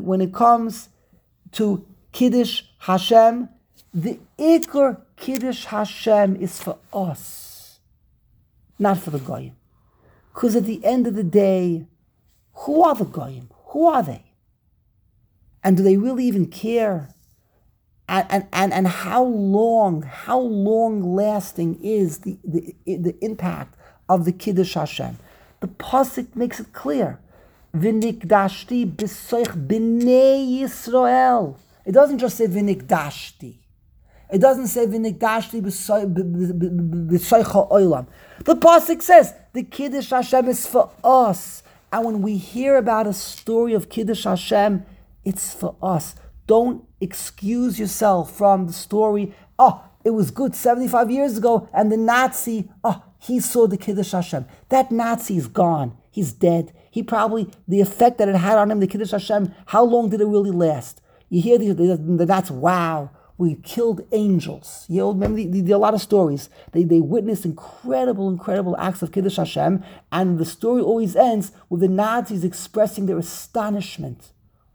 Kiddush Hashem, the Iker Kiddush Hashem is for us, not for the Goyim. Because at the end of the day, Who are the goyim? Who are they? And do they really even care? And how long lasting is the impact of the Kiddush Hashem? The pasuk makes it clear. V'nikdashti b'soich b'nei Yisrael. It doesn't just say v'nikdashti. It doesn't say v'nikdashti b'soich ha'olam. The pasuk says the Kiddush Hashem is for us. And when we hear about a story of Kiddush Hashem, it's for us. Don't excuse yourself from the story. Oh, it was good 75 years ago, and the Nazi, he saw the Kiddush Hashem. That Nazi is gone. He's dead. He probably, the effect that it had on him, the Kiddush Hashem, how long did it really last? You hear the Nazi, wow, we killed angels. You know, remember, there are a lot of stories. They witnessed incredible acts of Kiddush Hashem, and the story always ends with the Nazis expressing their astonishment.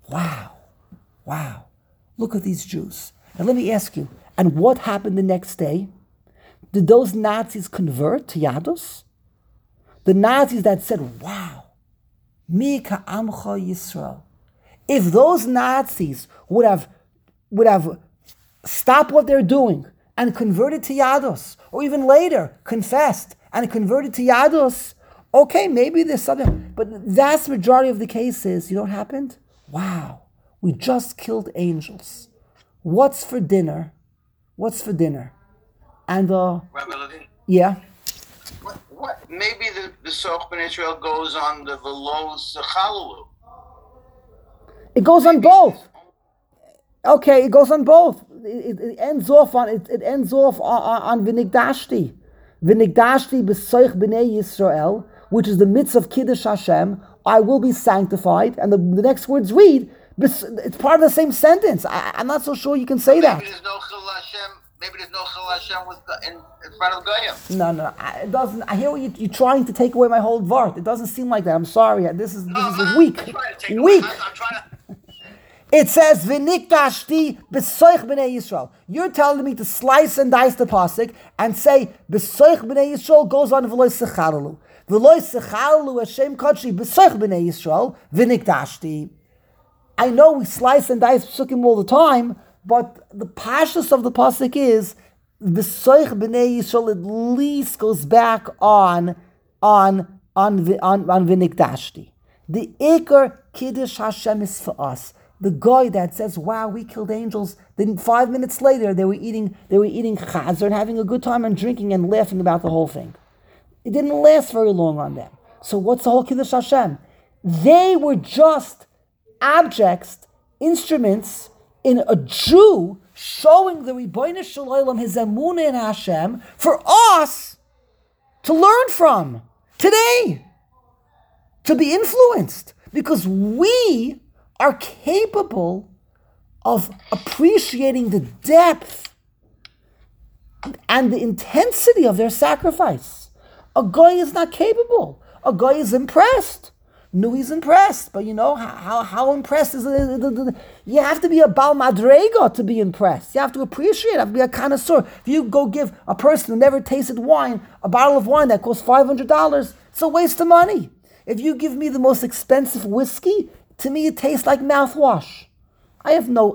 Wow, look at these Jews. And let me ask you, and what happened the next day? Did those Nazis convert to Yadus? The Nazis that said, wow, mi ka'amcha Yisrael. If those Nazis would have stopped what they're doing and converted to Yadus, or even later confessed and converted to Yadus, okay, maybe there's something. But the vast majority of the cases, you know what happened? Wow. We just killed angels. What's for dinner? And Rabbi Levine. Yeah. What? Maybe the Soch Ben Israel goes on the Velo Zechalalu. It goes on both. Okay, it goes on both. It ends off on V'nikdashti. V'nikdashti b'soich b'nei Yisrael, which is the mitzvah of Kiddush Hashem. I will be sanctified, and the next words read. It's part of the same sentence. I'm not so sure you can say that. Maybe there's no Chil Hashem in front of Goyim. No. It doesn't. I hear what you're trying to take away my whole vart. It doesn't seem like that. I'm sorry. This is weak. Weak. It says v'nikdashti b'soich b'nei Yisrael. You're telling me to slice and dice the pasuk and say b'soich b'nei Yisrael goes on v'lo sechalalu. V'lo sechalalu Hashem kodshi b'soich b'nei Yisrael v'nikdashti. I know we slice and dice psukim all the time, but the pashtus of the pasuk is v'soich b'nei Yisrael at least goes back on v'nikdashti. The ikar Kiddush Hashem is for us. The guy that says, "Wow, we killed angels." Then 5 minutes later, they were eating chazer and having a good time and drinking and laughing about the whole thing. It didn't last very long on them. So what's the whole Kiddush Hashem? They were just objects, instruments in a Jew showing the Ribono Shel Olam his emunah in Hashem for us to learn from today, to be influenced, because we are capable of appreciating the depth and the intensity of their sacrifice. A guy is not capable. A guy is impressed. No, he's impressed, but you know how impressed is it? You have to be a Bal Madrega to be impressed. You have to appreciate it. You have to be a connoisseur. If you go give a person who never tasted wine a bottle of wine that costs $500, it's a waste of money. If you give me the most expensive whiskey, to me it tastes like mouthwash. I have no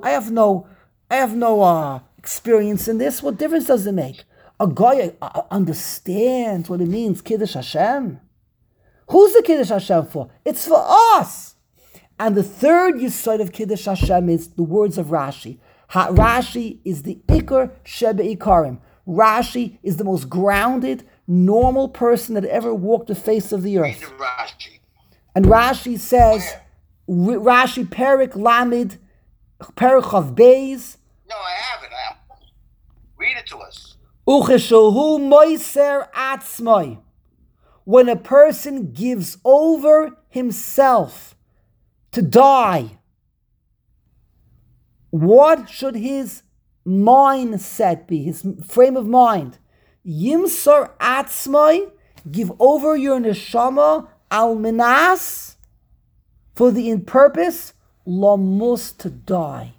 experience in this. What difference does it make? A guy understands what it means, Kiddush Hashem. Who's the Kiddush Hashem for? It's for us. And the third yesod of Kiddush Hashem is the words of Rashi. Rashi is the Ikar Shebe Ikarim. Rashi is the most grounded, normal person that ever walked the face of the earth. And Rashi says, Rashi Perik Lamid, Perik Chav Beis. No, I have it. Read it to us. Ucheshohu moiser atzmai. When a person gives over himself to die, what should his mindset be, his frame of mind? Yimsar atzmai, give over your neshama al minas, for the in purpose, lamus, to die.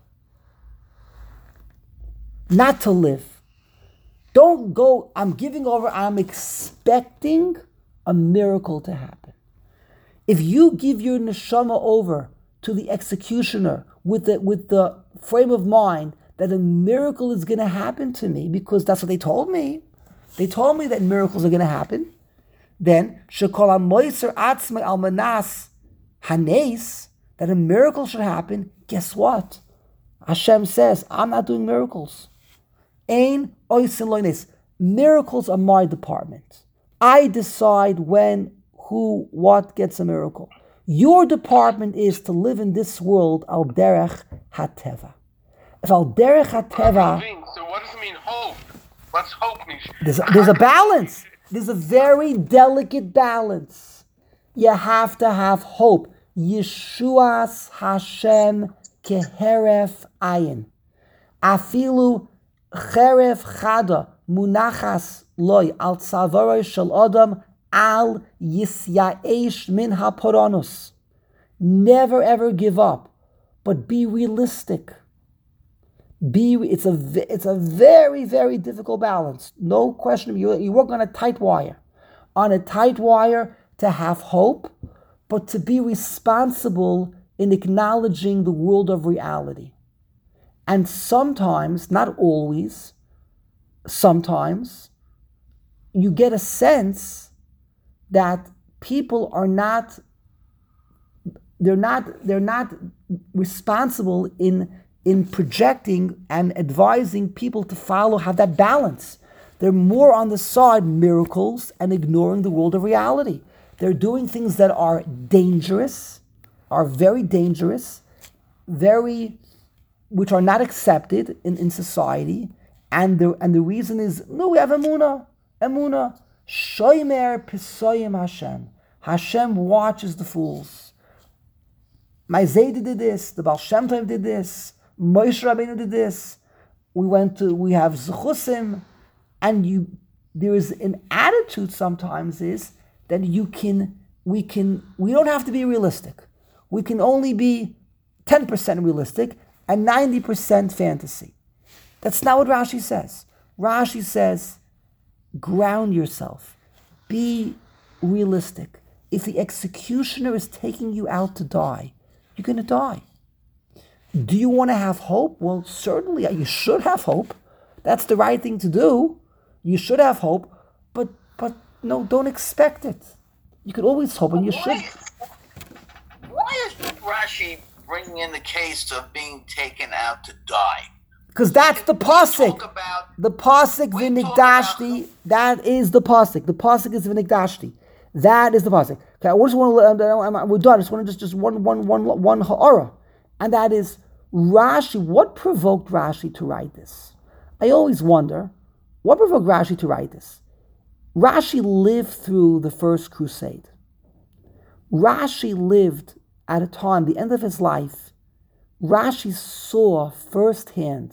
Not to live. Don't go, I'm giving over, I'm expecting a miracle to happen. If you give your neshama over to the executioner with the frame of mind that a miracle is going to happen to me because that's what they told me. They told me that miracles are going to happen. Then shekol hamoiser atzmei al manas hanes, that a miracle should happen. Guess what? Hashem says, I'm not doing miracles. Ein oisin loines. Miracles are my department. I decide when, who, what gets a miracle. Your department is to live in this world al derech hateva. If al derech hateva, so what does it mean hope? What's hope mean? There's a balance. There's a very delicate balance. You have to have hope. Yeshuas Hashem keheref ayin. Afilu cheref chada munachas loy al tzavaroy shel adam al yisyaesh min haporonus. Never ever give up, but be realistic. It's a very, very difficult balance. No question. You work on a tight wire. On a tight wire to have hope, but to be responsible in acknowledging the world of reality. And sometimes, not always, sometimes, you get a sense that people are not responsible in projecting and advising people to follow, have that balance. They're more on the side miracles and ignoring the world of reality. They're doing things that are dangerous, are very dangerous, which are not accepted in society. And the reason is, no, we have emunah. Shomer pisoyim Hashem. Hashem watches the fools. Maizedi did this, the Baal Shem Tov did this, Moshe Rabbeinu did this. We have Zechusim, and there is an attitude sometimes is that we don't have to be realistic. We can only be 10% realistic and 90% fantasy. That's not what Rashi says. Rashi says, ground yourself. Be realistic. If the executioner is taking you out to die, you're going to die. Do you want to have hope? Well, certainly you should have hope. That's the right thing to do. You should have hope, but no, don't expect it. You could always hope, and you should. Why is Rashi bringing in the case of being taken out to die? Because that's the pasuk. The pasuk v'nigdashti. That is the pasuk. The pasuk is v'nigdashti. That is the pasuk. Okay, I just want to. We're done. I just want to just one ha'ara. And that is Rashi. What provoked Rashi to write this? I always wonder, what provoked Rashi to write this? Rashi lived through the First Crusade. Rashi lived at a time, the end of his life, Rashi saw firsthand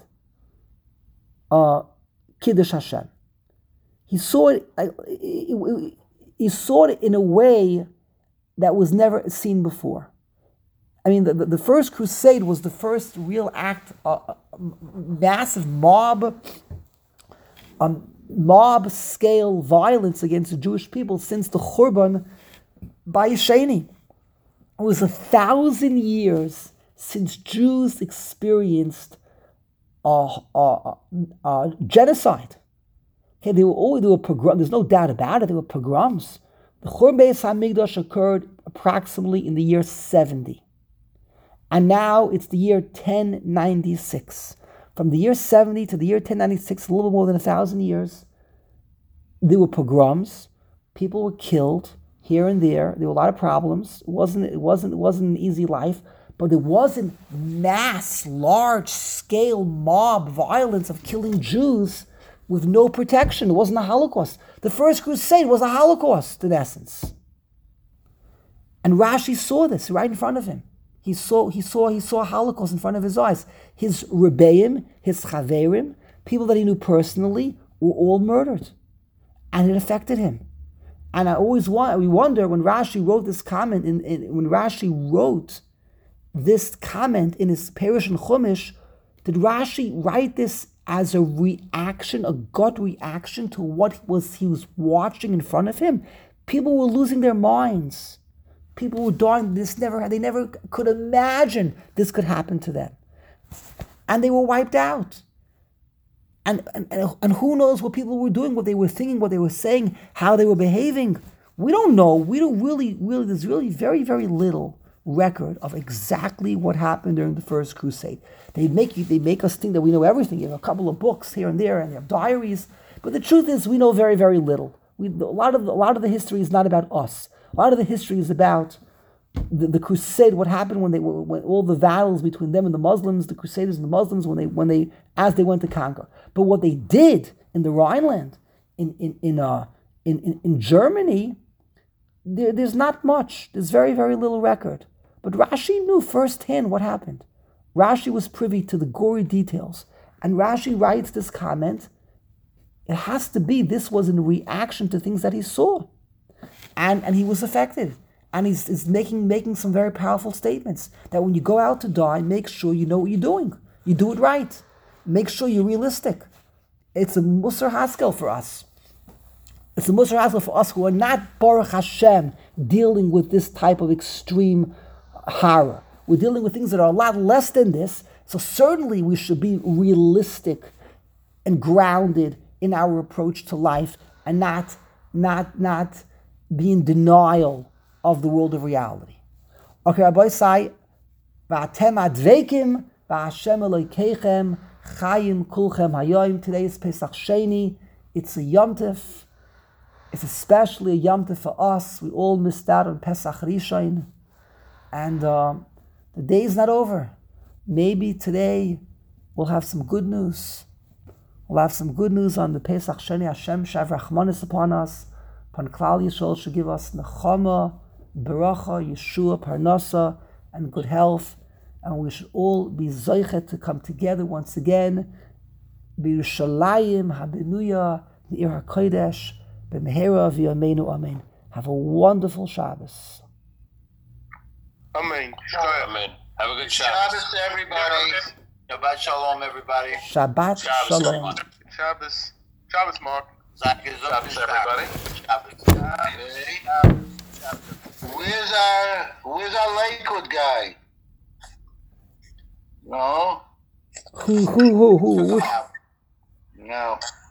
Kiddush Hashem. He saw it. He saw it in a way that was never seen before. I mean, the First Crusade was the first real act, massive mob-scale violence against the Jewish people since the Churban by Sheni. It was 1,000 years since Jews experienced genocide. Okay, there were pogroms. There's no doubt about it. There were pogroms. The Churban Beis Hamikdash occurred approximately in the year 70. And now it's the year 1096. From the year 70 to the year 1096, a little more than 1,000 years, there were pogroms. People were killed here and there. There were a lot of problems. It wasn't an easy life, but there wasn't mass, large-scale mob violence of killing Jews with no protection. It wasn't a Holocaust. The First Crusade was a Holocaust, in essence. And Rashi saw this right in front of him. He saw a Holocaust in front of his eyes. His Rebbeim, his Chaverim, people that he knew personally, were all murdered. And it affected him. And we wonder when Rashi wrote this comment, when Rashi wrote this comment in his Perush and Chumash, did Rashi write this as a reaction, a gut reaction to what he was watching in front of him? People were losing their minds. People were dying. They never could imagine this could happen to them. And they were wiped out. And who knows what people were doing, what they were thinking, what they were saying, how they were behaving. We don't know. We don't really, there's really very, very little record of exactly what happened during the First Crusade. They make us think that we know everything. You have a couple of books here and there, and they have diaries. But the truth is, we know very, very little. A lot of the history is not about us. A lot of the history is about the crusade. What happened when all the battles between them and the Muslims, the Crusaders and the Muslims, as they went to conquer. But what they did in the Rhineland, in Germany, there's not much. There's very, very little record. But Rashi knew firsthand what happened. Rashi was privy to the gory details. And Rashi writes this comment. It has to be this was in reaction to things that he saw. And he was affected. And he's making some very powerful statements. That when you go out to die, make sure you know what you're doing. You do it right. Make sure you're realistic. It's a Musar Haskel for us. It's a Musar Haskel for us who are not, Baruch Hashem, dealing with this type of extreme horror. We're dealing with things that are a lot less than this. So certainly we should be realistic and grounded in our approach to life and not be in denial of the world of reality. Okay, Rabbi Sai, V'atem adveikim v'Hashem Elokeichem chayim kulchem hayoim. Today is Pesach Sheni. It's a Yom Tov. It's especially a Yom Tov for us. We all missed out on Pesach Rishon. And the day is not over. Maybe today we'll have some good news. We'll have some good news on the Pesach Sheni. Hashem shav rachmanis upon us. Upon Klal Yisrael should give us nechama, beracha, Yeshua, parnasa, and good health. And we should all be zoichet to come together once again. B'Yerushalayim habenuya, Be'ir HaKodesh, b'mehera v'yameinu amen. Have a wonderful Shabbos. Amen. Amen. Have a good Shabbos to everybody. Shabbat shalom, everybody. Shabbat shalom. Shabbos. Shabbos, Mark. Shabbos, everybody. Where's our Lakewood guy? No. Who? No.